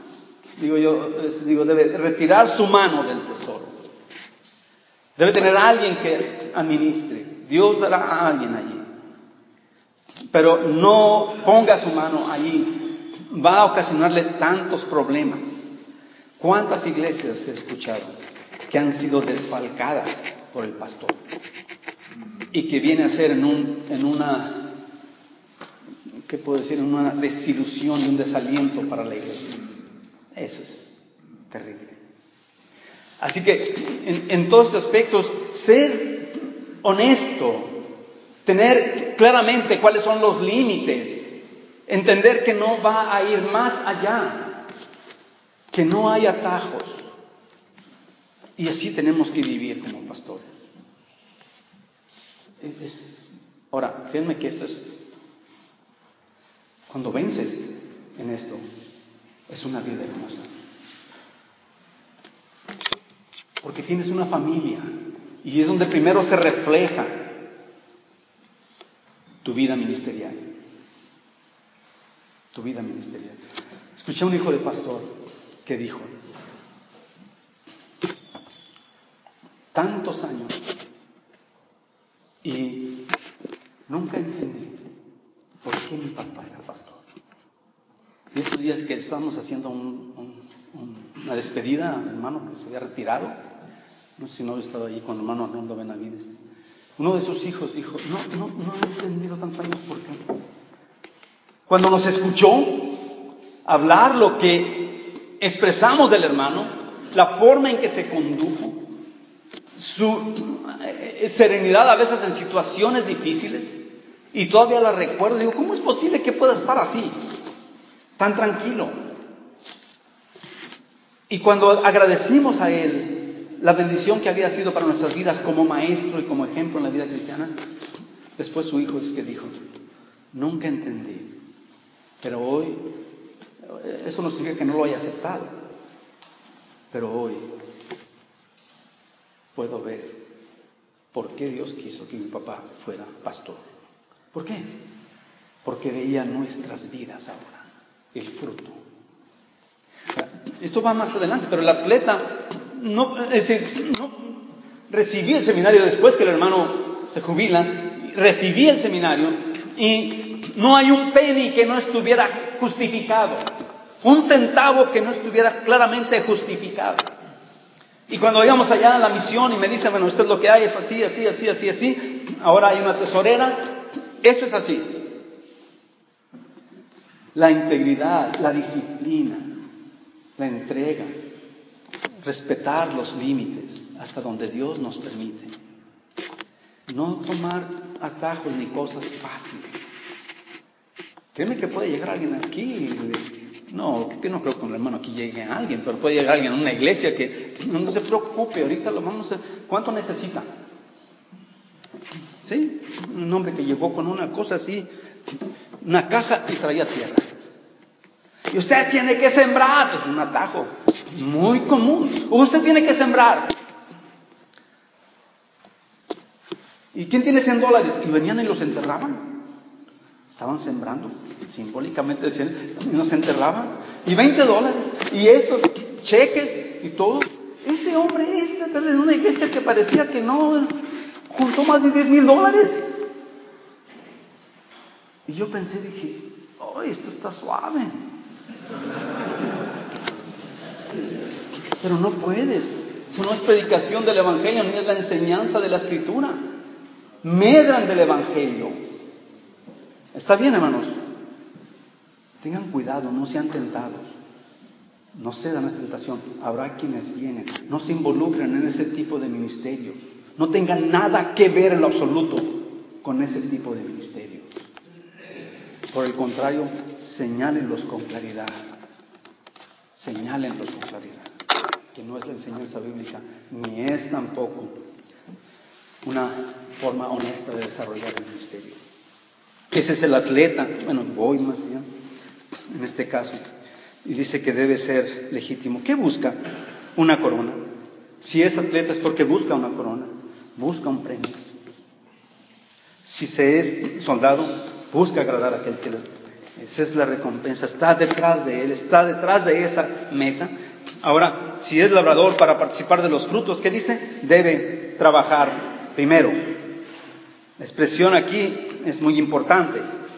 Speaker 1: debe retirar su mano del tesoro. Debe tener a alguien que administre. Dios dará a alguien allí. Pero no ponga su mano allí. Va a ocasionarle tantos problemas. ¿Cuántas iglesias he escuchado que han sido desfalcadas por el pastor? Y que viene a ser en una desilusión y un desaliento para la iglesia. Eso es terrible. Así que en todos estos aspectos, ser honesto, tener claramente cuáles son los límites, entender que no va a ir más allá, que no hay atajos. Y así tenemos que vivir como pastores. Ahora, créanme que esto es, cuando vences en esto, es una vida hermosa. Porque tienes una familia y es donde primero se refleja tu vida ministerial. Tu vida ministerial. Escuché a un hijo de pastor que dijo: tantos años y nunca entendí por qué mi papá era pastor. Y estos días que estábamos haciendo una despedida al hermano que se había retirado, no sé si no he estado ahí con el hermano Arnoldo Benavides, uno de sus hijos dijo: no he entendido tantos años por qué. Cuando nos escuchó hablar lo que expresamos del hermano, la forma en que se condujo, su serenidad a veces en situaciones difíciles, Y todavía la recuerdo, digo, ¿cómo es posible que pueda estar así, tan tranquilo? Y cuando agradecimos a Él la bendición que había sido para nuestras vidas como maestro y como ejemplo en la vida cristiana, después su hijo es que dijo, nunca entendí, pero hoy, eso no significa que no lo haya aceptado, pero hoy puedo ver por qué Dios quiso que mi papá fuera pastor. ¿Por qué? Porque veía nuestras vidas ahora, el fruto. Esto va más adelante, pero el atleta no recibí el seminario después que el hermano se jubila, recibí el seminario y no hay un penny que no estuviera justificado, un centavo que no estuviera claramente justificado. Y cuando íbamos allá a la misión y me dicen, bueno, usted lo que hay es así, así, así, así, así, ahora hay una tesorera, esto es así. La integridad, la disciplina, la entrega, respetar los límites hasta donde Dios nos permite. No tomar atajos ni cosas fáciles. Créeme que puede llegar alguien aquí, no creo que un hermano aquí llegue a alguien, pero puede llegar alguien a una iglesia que no se preocupe, ahorita lo vamos a... ¿Cuánto necesita? ¿Sí? Un hombre que llegó con una cosa así, una caja y traía tierra. Y usted tiene que sembrar, es un atajo muy común. Usted tiene que sembrar. ¿Y quién tiene $100? Y venían y los enterraban. Estaban sembrando, simbólicamente decían, y nos enterraban. Y $20, y estos cheques y todo. Ese hombre es de una iglesia que parecía que no juntó más de $10,000. Y yo pensé, dije, ¡ay, esto está suave! Pero no puedes. Eso no es predicación del Evangelio, ni es la enseñanza de la Escritura. Medran del Evangelio. ¿Está bien, hermanos? Tengan cuidado, no sean tentados. No cedan a esta tentación. Habrá quienes vienen. No se involucren en ese tipo de ministerio. No tengan nada que ver en lo absoluto con ese tipo de ministerio. Por el contrario, señálenlos con claridad. Señálenlos con claridad. Que no es la enseñanza bíblica, ni es tampoco una forma honesta de desarrollar el ministerio. Ese es el atleta. Bueno, voy más allá en este caso. Y dice que debe ser legítimo. ¿Qué busca? Una corona. Si es atleta es porque busca una corona, busca un premio. Si se es soldado, busca agradar a aquel que esa es la recompensa, está detrás de él, está detrás de esa meta. Ahora, si es labrador, para participar de los frutos, ¿qué dice? Debe trabajar primero. La expresión aquí es muy importante.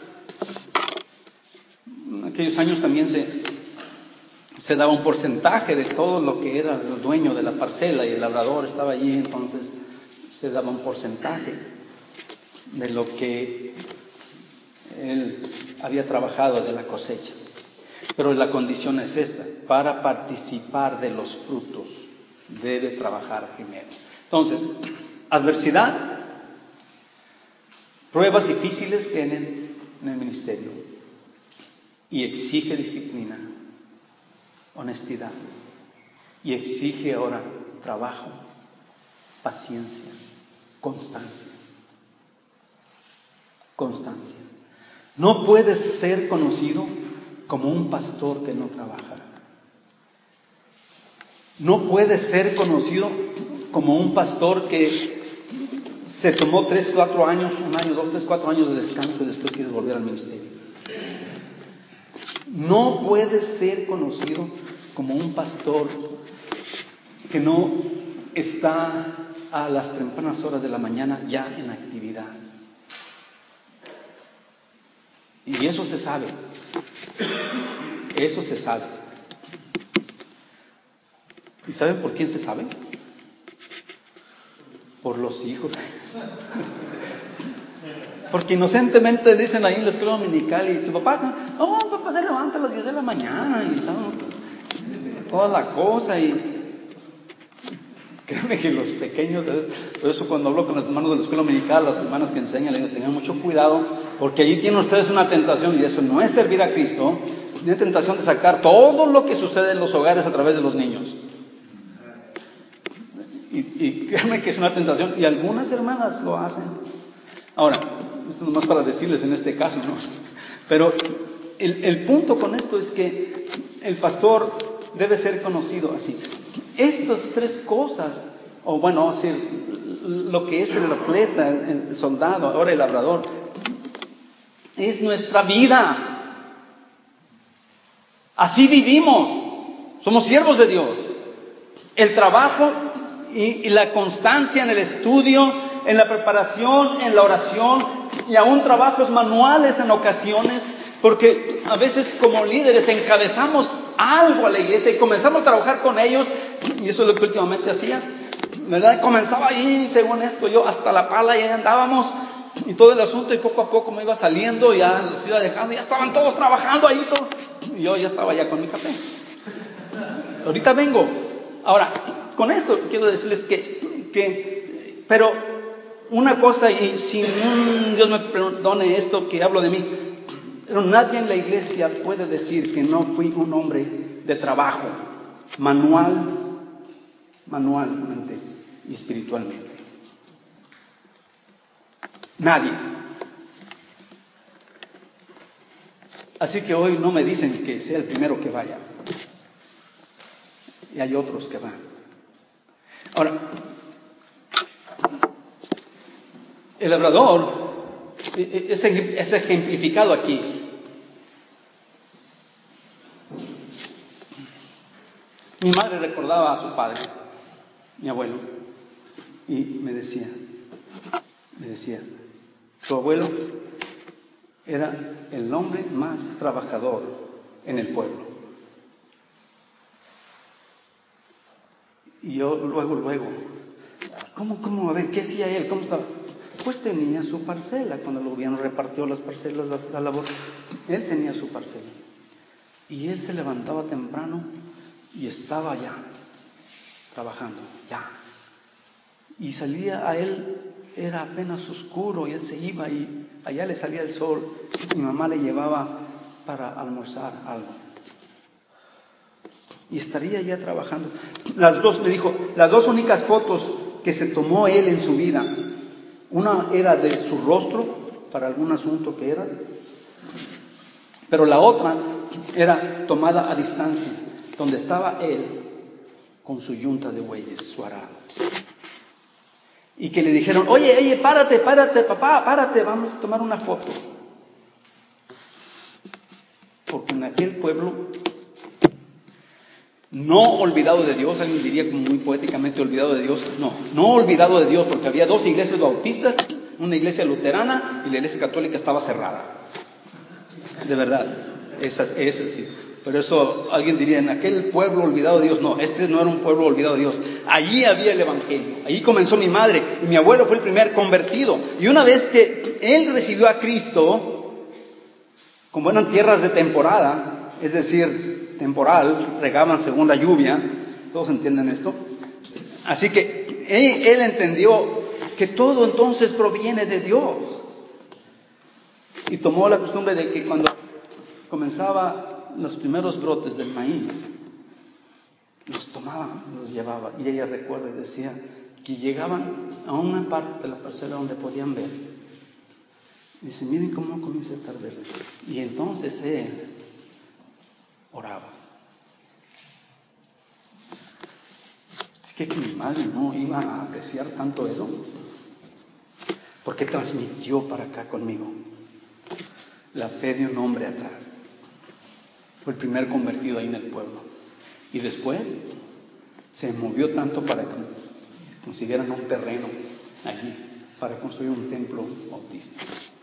Speaker 1: En aquellos años también se daba un porcentaje de todo lo que era el dueño de la parcela y el labrador estaba allí, entonces se daba un porcentaje de lo que él había trabajado de la cosecha. Pero la condición es esta: para participar de los frutos debe trabajar primero. Entonces, adversidad, pruebas difíciles vienen en el ministerio y exige disciplina, honestidad, y exige ahora trabajo, paciencia, constancia. Constancia. No puedes ser conocido como un pastor que no trabaja. No puedes ser conocido como un pastor que se tomó 3, 4 años, 1 año, 2, 3, 4 años de descanso y después quiere volver al ministerio. No puedes ser conocido como un pastor que no está a las tempranas horas de la mañana ya en actividad. Y eso se sabe. Eso se sabe. ¿Y saben por quién se sabe? Por los hijos. Porque inocentemente dicen ahí en la escuela dominical, y tu papá se levanta a las 10 de la mañana y toda la cosa, y créeme que los pequeños Por eso cuando hablo con los hermanos de la escuela dominical, las hermanas que enseñan, les digo, tengan mucho cuidado, porque allí tienen ustedes una tentación, y eso no es servir a Cristo, una tentación de sacar todo lo que sucede en los hogares a través de los niños. Y créanme que es una tentación, y algunas hermanas lo hacen. Ahora, esto no es más para decirles en este caso, ¿no? Pero el punto con esto es que el pastor debe ser conocido así. Estas tres cosas, o bueno, decir, lo que es el atleta, el soldado, ahora el labrador, es nuestra vida. Así vivimos. Somos siervos de Dios. El trabajo y la constancia en el estudio, en la preparación, en la oración, y aún trabajos manuales en ocasiones, porque a veces como líderes encabezamos algo a la iglesia y comenzamos a trabajar con ellos, y eso es lo que últimamente hacía, ¿verdad? Comenzaba ahí, según esto, yo hasta la pala y ahí andábamos, y todo el asunto, y poco a poco me iba saliendo, ya los iba dejando, ya estaban todos trabajando ahí, todo, y yo ya estaba ya con mi café. Ahorita vengo. Ahora, con esto quiero decirles pero una cosa, y si Dios me perdone esto que hablo de mí, pero nadie en la iglesia puede decir que no fui un hombre de trabajo, manualmente y espiritualmente. Nadie. Así que hoy no me dicen que sea el primero que vaya. Y hay otros que van. Ahora, el labrador es ejemplificado aquí. Mi madre recordaba a su padre, mi abuelo, y me decía, tu abuelo era el hombre más trabajador en el pueblo. Y yo luego, ¿cómo? A ver, ¿qué hacía él? ¿Cómo estaba? Pues tenía su parcela, cuando el gobierno repartió las parcelas, la labor, él tenía su parcela. Y él se levantaba temprano y estaba ya, trabajando, ya. Y salía a él, era apenas oscuro, y él se iba y allá le salía el sol. Mi mamá le llevaba para almorzar algo. Y estaría ya trabajando. Me dijo, las dos únicas fotos que se tomó él en su vida, una era de su rostro, para algún asunto que era, pero la otra era tomada a distancia, donde estaba él con su yunta de bueyes, su arado. Y que le dijeron, oye, párate, papá, párate, vamos a tomar una foto. Porque en aquel pueblo, no olvidado de Dios, alguien diría como muy poéticamente olvidado de Dios, no olvidado de Dios, porque había dos iglesias bautistas, una iglesia luterana y la iglesia católica estaba cerrada. De verdad, esa sí. Pero eso alguien diría, en aquel pueblo olvidado de Dios. No, este no era un pueblo olvidado de Dios. Allí había el evangelio. Allí comenzó mi madre y mi abuelo fue el primer convertido. Y una vez que él recibió a Cristo, como eran tierras de temporada, es decir, temporal, regaban según la lluvia, ¿todos entienden esto? Así que él entendió que todo entonces proviene de Dios. Y tomó la costumbre de que cuando comenzaba los primeros brotes del maíz, los tomaba, los llevaba. Y ella recuerda y decía que llegaban a una parte de la parcela donde podían ver. Dice, miren cómo comienza a estar verde. Y entonces él oraba. Es que mi madre no iba a apreciar tanto eso, porque transmitió para acá conmigo la fe de un hombre atrás. Fue el primer convertido ahí en el pueblo. Y después se movió tanto para que consiguieran un terreno allí para construir un templo bautista.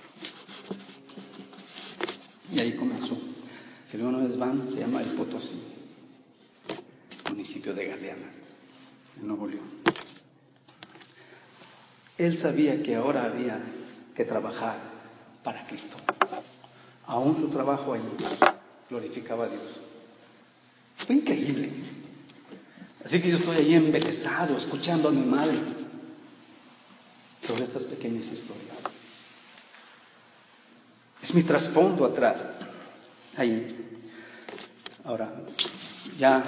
Speaker 1: Y ahí comenzó. Si alguna vez van, se llama El Potosí, municipio de Galeanas, en Nuevo León. Él sabía que ahora había que trabajar para Cristo. Aún su trabajo allí glorificaba a Dios. Fue increíble. Así que yo estoy ahí embelesado, escuchando a mi madre. sobre estas pequeñas historias. Es mi trasfondo atrás. Ahí. Ahora, ya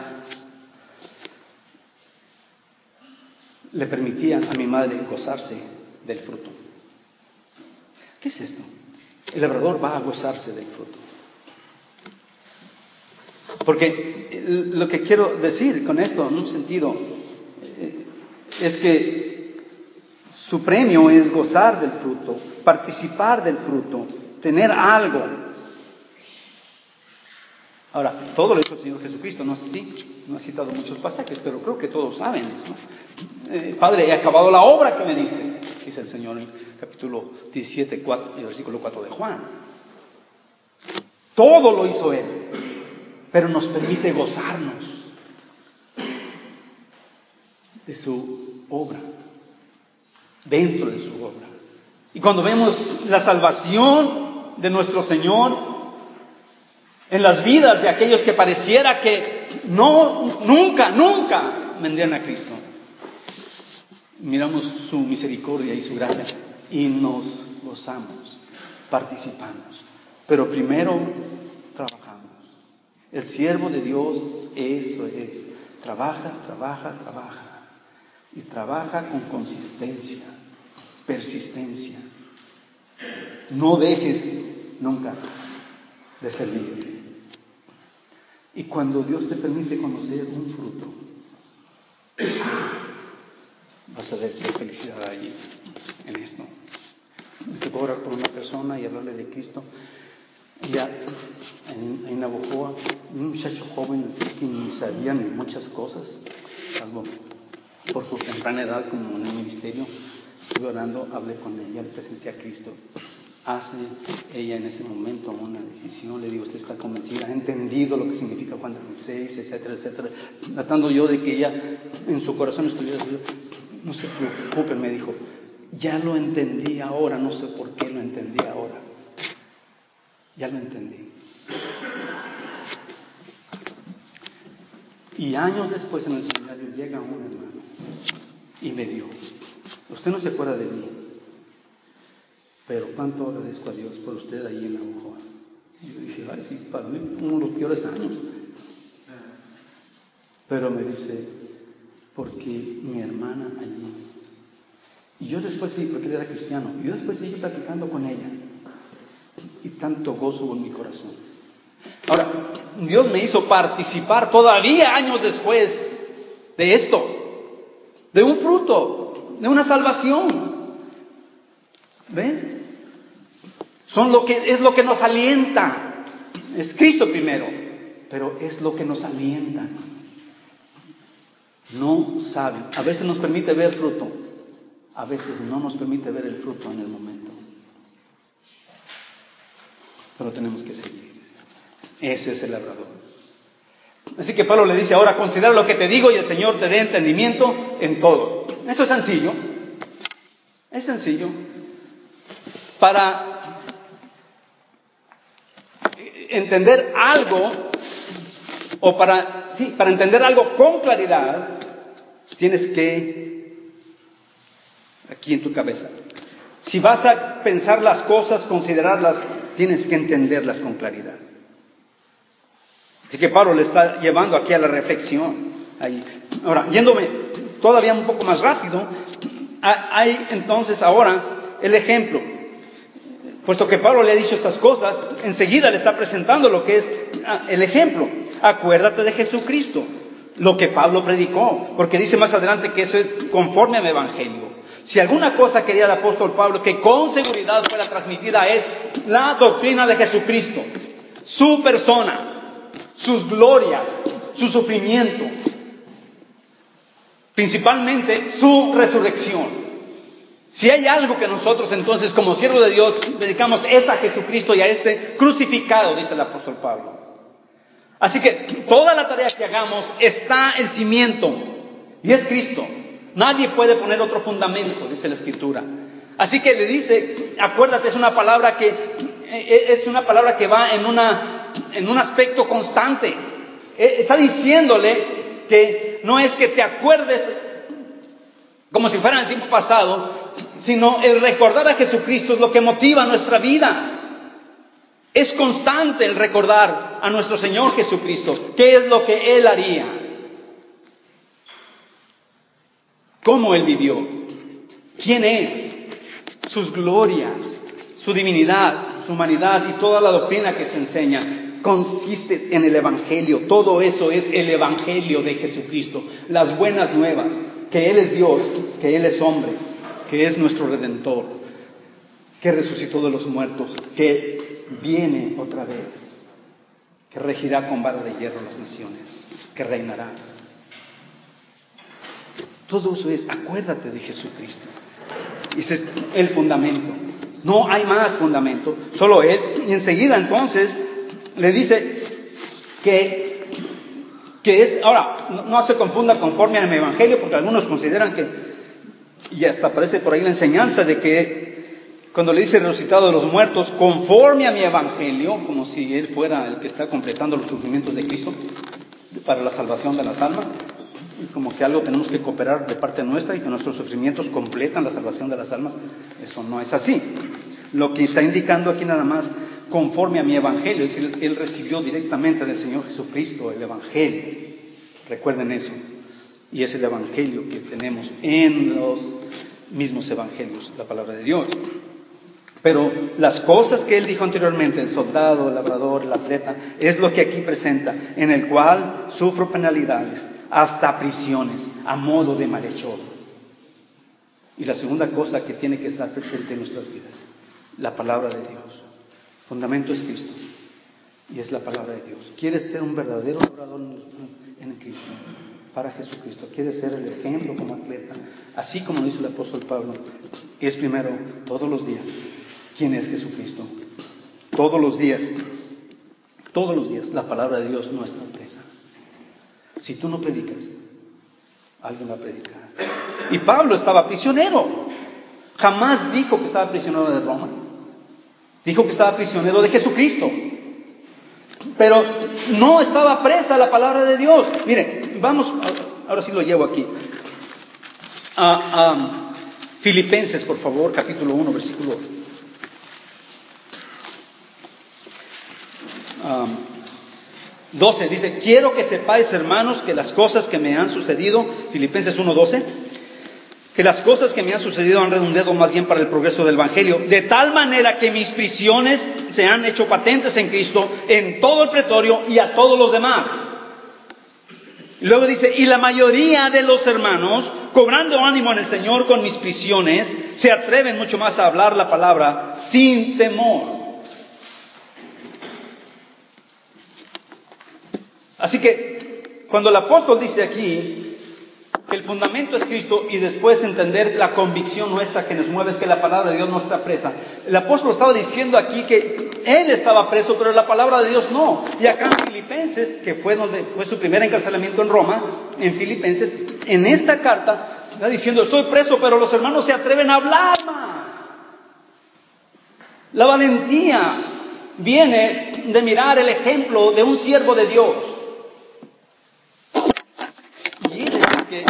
Speaker 1: le permitía a mi madre gozarse del fruto. ¿Qué es esto? El labrador va a gozarse del fruto. Porque lo que quiero decir con esto, en un sentido, es que su premio es gozar del fruto, participar del fruto, tener algo. Ahora, todo lo hizo el Señor Jesucristo, no sé si, no he citado muchos pasajes, pero creo que todos saben eso, ¿no? Padre, he acabado la obra que me diste, dice el Señor en el capítulo 17, el versículo 4 de Juan. Todo lo hizo Él, pero nos permite gozarnos de su obra, dentro de su obra. Y cuando vemos la salvación de nuestro Señor en las vidas de aquellos que pareciera que nunca vendrían a Cristo, miramos su misericordia y su gracia y nos gozamos, participamos. Pero primero trabajamos. El siervo de Dios, eso es. Trabaja. Y trabaja con consistencia, persistencia. No dejes nunca de servir. Y cuando Dios te permite conocer un fruto, vas a ver qué felicidad hay en esto. Me tocó orar por una persona y hablarle de Cristo. Ya en Navojoa, un muchacho joven así que ni sabía ni muchas cosas, salvo por su temprana edad como en el ministerio. Estuve orando, hablé con ella, le presenté a Cristo. Hace ella en ese momento una decisión, le digo, usted está convencida, ha entendido lo que significa Juan 16, etcétera, etcétera, tratando yo de que ella en su corazón estuviera, no se preocupe, me dijo, ya lo entendí ahora, no sé por qué lo entendí ahora, ya lo entendí. Y años después en el seminario llega un hermano y me dijo, usted no se acuerda de mí, pero cuánto agradezco a Dios por usted ahí en Navojoa. Y yo dije, ay, sí, para mí uno de los peores años. Pero me dice, porque mi hermana allí. Y yo después sí, porque él era cristiano, y yo después seguí platicando con ella. Y tanto gozo en mi corazón. Ahora, Dios me hizo participar todavía años después de esto, de un fruto, de una salvación. ¿Ven? Es lo que nos alienta. Es Cristo primero, pero es lo que nos alienta. No saben. A veces nos permite ver fruto, a veces no nos permite ver el fruto en el momento. Pero tenemos que seguir. Ese es el labrador. Así que Pablo le dice ahora, considera lo que te digo y el Señor te dé entendimiento en todo. Esto es sencillo. Es sencillo. Para entender algo, o para entender algo con claridad, tienes que, aquí en tu cabeza, si vas a pensar las cosas, considerarlas, tienes que entenderlas con claridad. Así que Pablo le está llevando aquí a la reflexión. Ahí. Ahora, yéndome todavía un poco más rápido, hay entonces ahora el ejemplo. Puesto que Pablo le ha dicho estas cosas, enseguida le está presentando lo que es el ejemplo. Acuérdate de Jesucristo, lo que Pablo predicó, porque dice más adelante que eso es conforme a mi evangelio. Si alguna cosa quería el apóstol Pablo que con seguridad fuera transmitida es la doctrina de Jesucristo, su persona, sus glorias, su sufrimiento, principalmente su resurrección. Si hay algo que nosotros entonces como siervos de Dios dedicamos es a Jesucristo y a este crucificado, dice el apóstol Pablo. Así que toda la tarea que hagamos está el cimiento y es Cristo. Nadie puede poner otro fundamento, dice la Escritura. Así que le dice, acuérdate, es una palabra que va en un aspecto constante. Está diciéndole que no es que te acuerdes como si fuera en el tiempo pasado, sino el recordar a Jesucristo es lo que motiva nuestra vida. Es constante el recordar a nuestro Señor Jesucristo. ¿Qué es lo que Él haría? ¿Cómo Él vivió? ¿Quién es? Sus glorias, su divinidad, su humanidad y toda la doctrina que se enseña consiste en el Evangelio. Todo eso es el Evangelio de Jesucristo. Las buenas nuevas, que Él es Dios, que Él es hombre, que es nuestro Redentor, que resucitó de los muertos, que viene otra vez, que regirá con vara de hierro las naciones, que reinará. Todo eso es, acuérdate de Jesucristo. Ese es el fundamento. No hay más fundamento, solo Él. Y enseguida entonces le dice que es, ahora, no se confunda conforme a mi evangelio, porque algunos consideran que, y hasta aparece por ahí la enseñanza de que cuando le dice resucitado de los muertos, conforme a mi evangelio, como si Él fuera el que está completando los sufrimientos de Cristo para la salvación de las almas, como que algo tenemos que cooperar de parte nuestra y que nuestros sufrimientos completan la salvación de las almas. Eso no es así. Lo que está indicando aquí nada más, conforme a mi evangelio, es decir, Él recibió directamente del Señor Jesucristo el evangelio. Recuerden eso. Y es el evangelio que tenemos en los mismos evangelios, la palabra de Dios. Pero las cosas que Él dijo anteriormente, el soldado, el labrador, el atleta, es lo que aquí presenta, en el cual sufro penalidades, hasta prisiones, a modo de malhechor. Y la segunda cosa que tiene que estar presente en nuestras vidas, la palabra de Dios. El fundamento es Cristo, y es la palabra de Dios. ¿Quieres ser un verdadero orador en Cristo? Para Jesucristo. ¿Quieres ser el ejemplo como atleta? Así como dice el apóstol Pablo, es primero, todos los días, ¿quién es Jesucristo? Todos los días, la palabra de Dios no está presa. Si tú no predicas, alguien va a predicar. Y Pablo estaba prisionero. Jamás dijo que estaba prisionero de Roma. Dijo que estaba prisionero de Jesucristo. Pero no estaba presa la palabra de Dios. Mire, vamos, ahora sí lo llevo aquí. A Filipenses, por favor, capítulo 1, versículo 12. Dice, quiero que sepáis, hermanos, que las cosas que me han sucedido, Filipenses 1:12, que las cosas que me han sucedido han redundado más bien para el progreso del Evangelio, de tal manera que mis prisiones se han hecho patentes en Cristo, en todo el pretorio y a todos los demás. Y luego dice, y la mayoría de los hermanos, cobrando ánimo en el Señor con mis prisiones, se atreven mucho más a hablar la palabra sin temor. Así que, cuando el apóstol dice aquí que el fundamento es Cristo y después entender la convicción nuestra que nos mueve es que la palabra de Dios no está presa, el apóstol estaba diciendo aquí que él estaba preso, pero la palabra de Dios no. Y acá en Filipenses, que fue donde fue su primer encarcelamiento en Roma, en Filipenses, en esta carta está diciendo, estoy preso, pero los hermanos se atreven a hablar más. La valentía viene de mirar el ejemplo de un siervo de Dios. Y él es que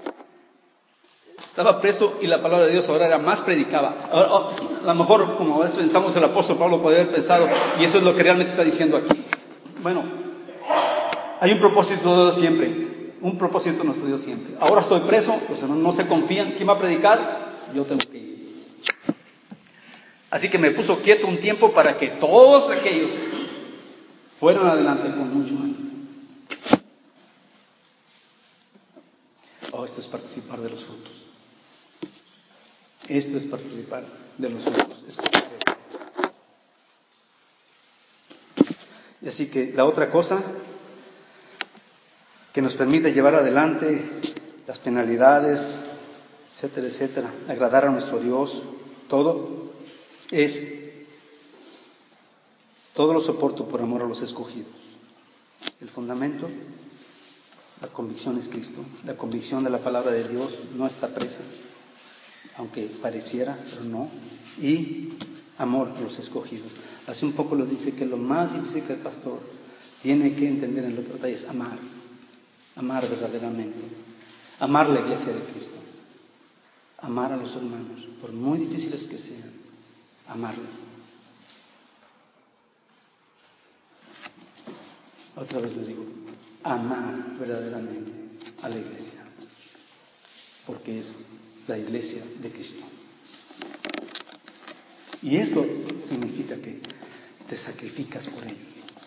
Speaker 1: estaba preso y la palabra de Dios ahora era más predicaba. Ahora, a lo mejor, como a veces pensamos, el apóstol Pablo puede haber pensado, y eso es lo que realmente está diciendo aquí. Bueno, hay un propósito de Dios siempre. Un propósito de nuestro Dios siempre. Ahora estoy preso, los hermanos no se confían. ¿Quién va a predicar? Yo tengo que ir. Así que me puso quieto un tiempo para que todos aquellos fueran adelante con mucho ánimo. Oh, esto es participar de los frutos. Esto es participar de los frutos. Y así que la otra cosa que nos permite llevar adelante las penalidades, etcétera, etcétera, agradar a nuestro Dios, todo lo soporto por amor a los escogidos. El fundamento, la convicción es Cristo. La convicción de la palabra de Dios no está presa, aunque pareciera, pero no. Y amor a los escogidos. Hace un poco lo dice que lo más difícil que el pastor tiene que entender en lo que trata es amar verdaderamente, amar la iglesia de Cristo, Amar a los hermanos, por muy difíciles que sean, amarlos. Otra vez les digo, amar verdaderamente a la iglesia, porque es la iglesia de Cristo. Y esto significa que te sacrificas por ellos.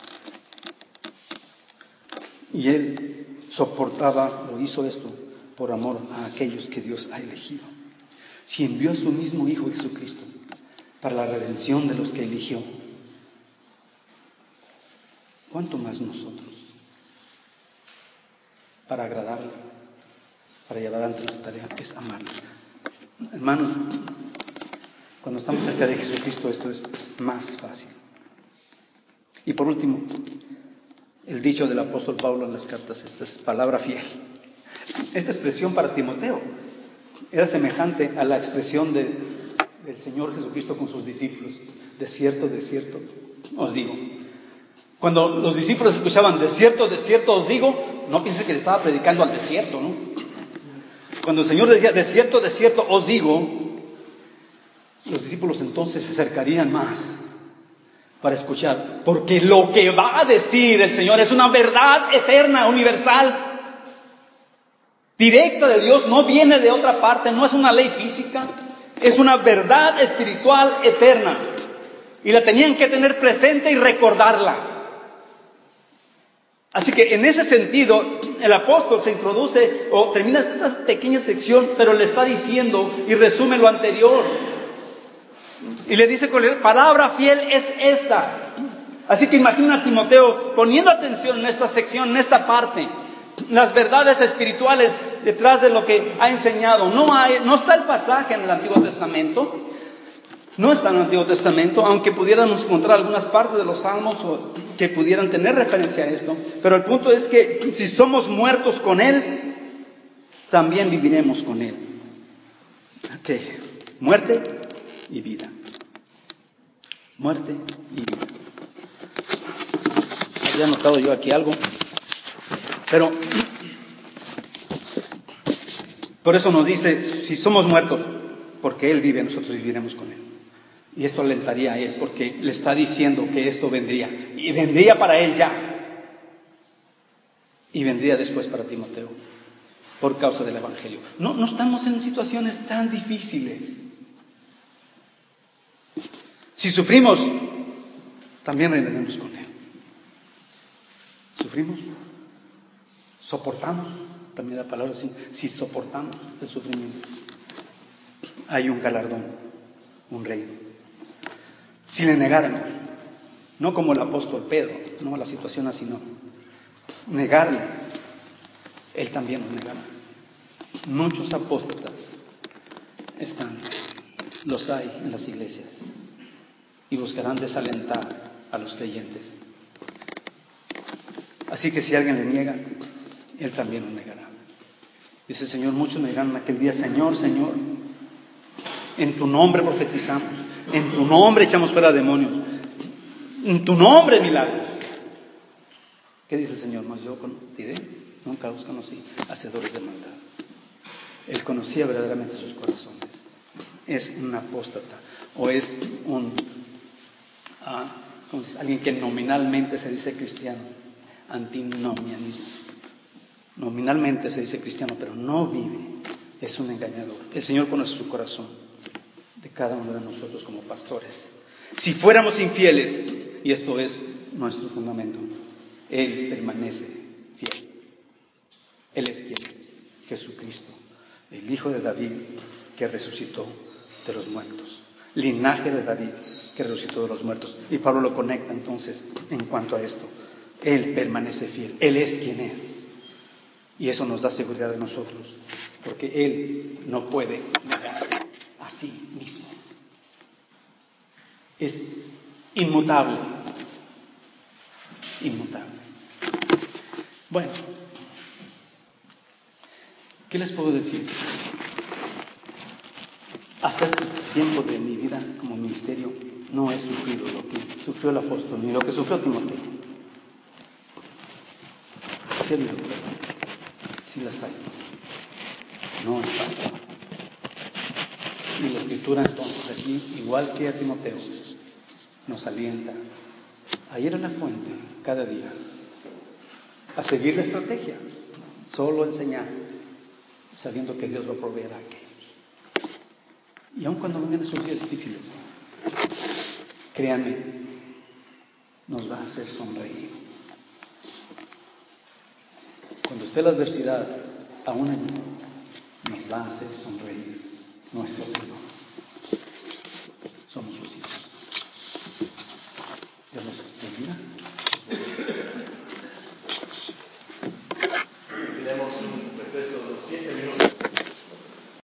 Speaker 1: Y Él soportaba o hizo esto por amor a aquellos que Dios ha elegido. Si envió a su mismo Hijo Jesucristo para la redención de los que eligió, ¿cuánto más nosotros? Para agradarle, para llevar ante nuestra tarea, es amarle. Hermanos, cuando estamos cerca de Jesucristo, esto es más fácil. Y por último, el dicho del apóstol Pablo en las cartas, esta es palabra fiel. Esta expresión para Timoteo era semejante a la expresión del Señor Jesucristo con sus discípulos. De cierto, os digo. Cuando los discípulos escuchaban, de cierto, os digo, no piensen que le estaba predicando al desierto, ¿no? Cuando el Señor decía, de cierto, os digo, los discípulos entonces se acercarían más para escuchar, porque lo que va a decir el Señor es una verdad eterna, universal, directa de Dios, no viene de otra parte, no es una ley física, es una verdad espiritual eterna. Y la tenían que tener presente y recordarla. Así que en ese sentido, el apóstol se introduce o termina esta pequeña sección, pero le está diciendo y resume lo anterior. Y le dice, palabra fiel es esta. Así que imagina a Timoteo poniendo atención en esta sección, en esta parte. Las verdades espirituales detrás de lo que ha enseñado. No está el pasaje en el Antiguo Testamento. No está en el Antiguo Testamento, aunque pudiéramos encontrar algunas partes de los Salmos que pudieran tener referencia a esto. Pero el punto es que si somos muertos con Él, también viviremos con Él. Muerte y vida. Muerte y vida. Había anotado yo aquí algo. Pero por eso nos dice, si somos muertos, porque Él vive, nosotros viviremos con Él. Y esto alentaría a Él, porque le está diciendo que esto vendría. Y vendría para Él ya. Y vendría después para Timoteo, por causa del Evangelio. No estamos en situaciones tan difíciles. Si sufrimos, también reinaremos con Él. ¿Sufrimos? ¿Soportamos? También la palabra así. Si soportamos el sufrimiento, hay un galardón, un reino. Si le negáramos, no como el apóstol Pedro, no, la situación así no. Negarle, Él también nos negará. Muchos apóstatas los hay en las iglesias y buscarán desalentar a los creyentes. Así que si alguien le niega, Él también nos negará. Dice el Señor, muchos me dirán en aquel día, Señor, Señor, en tu nombre profetizamos, en tu nombre echamos fuera demonios, en tu nombre milagros. ¿Qué dice el Señor? Mas yo diré, nunca os conocí, hacedores de maldad. Él conocía verdaderamente sus corazones. Es un apóstata o es alguien que nominalmente se dice cristiano, antinomianismo. Nominalmente se dice cristiano, pero no vive, es un engañador. El Señor conoce su corazón de cada uno de nosotros como pastores. Si fuéramos infieles, y esto es nuestro fundamento, Él permanece fiel. Él es quien es, Jesucristo, el Hijo de David que resucitó de los muertos, linaje de David que resucitó de los muertos. Y Pablo lo conecta entonces en cuanto a esto. Él permanece fiel, Él es quien es. Y eso nos da seguridad de nosotros, porque Él no puede negarse a sí mismo. Es inmutable. Inmutable. Bueno, ¿qué les puedo decir? Hasta este tiempo de mi vida como ministerio no he sufrido lo que sufrió el apóstol, ni lo que sufrió Timoteo. Sí ha habido pruebas, sí las hay. No es fácil. Escritura entonces aquí, igual que a Timoteo, nos alienta a ir a la fuente cada día, a seguir la estrategia, solo enseñar, sabiendo que Dios va a proveer a aquellos. Y aun cuando vengan esos días difíciles, créanme, nos va a hacer sonreír. Cuando esté la adversidad, aún allí, nos va a hacer sonreír nuestro Señor. Somos sus hijos. Dios nos bendiga.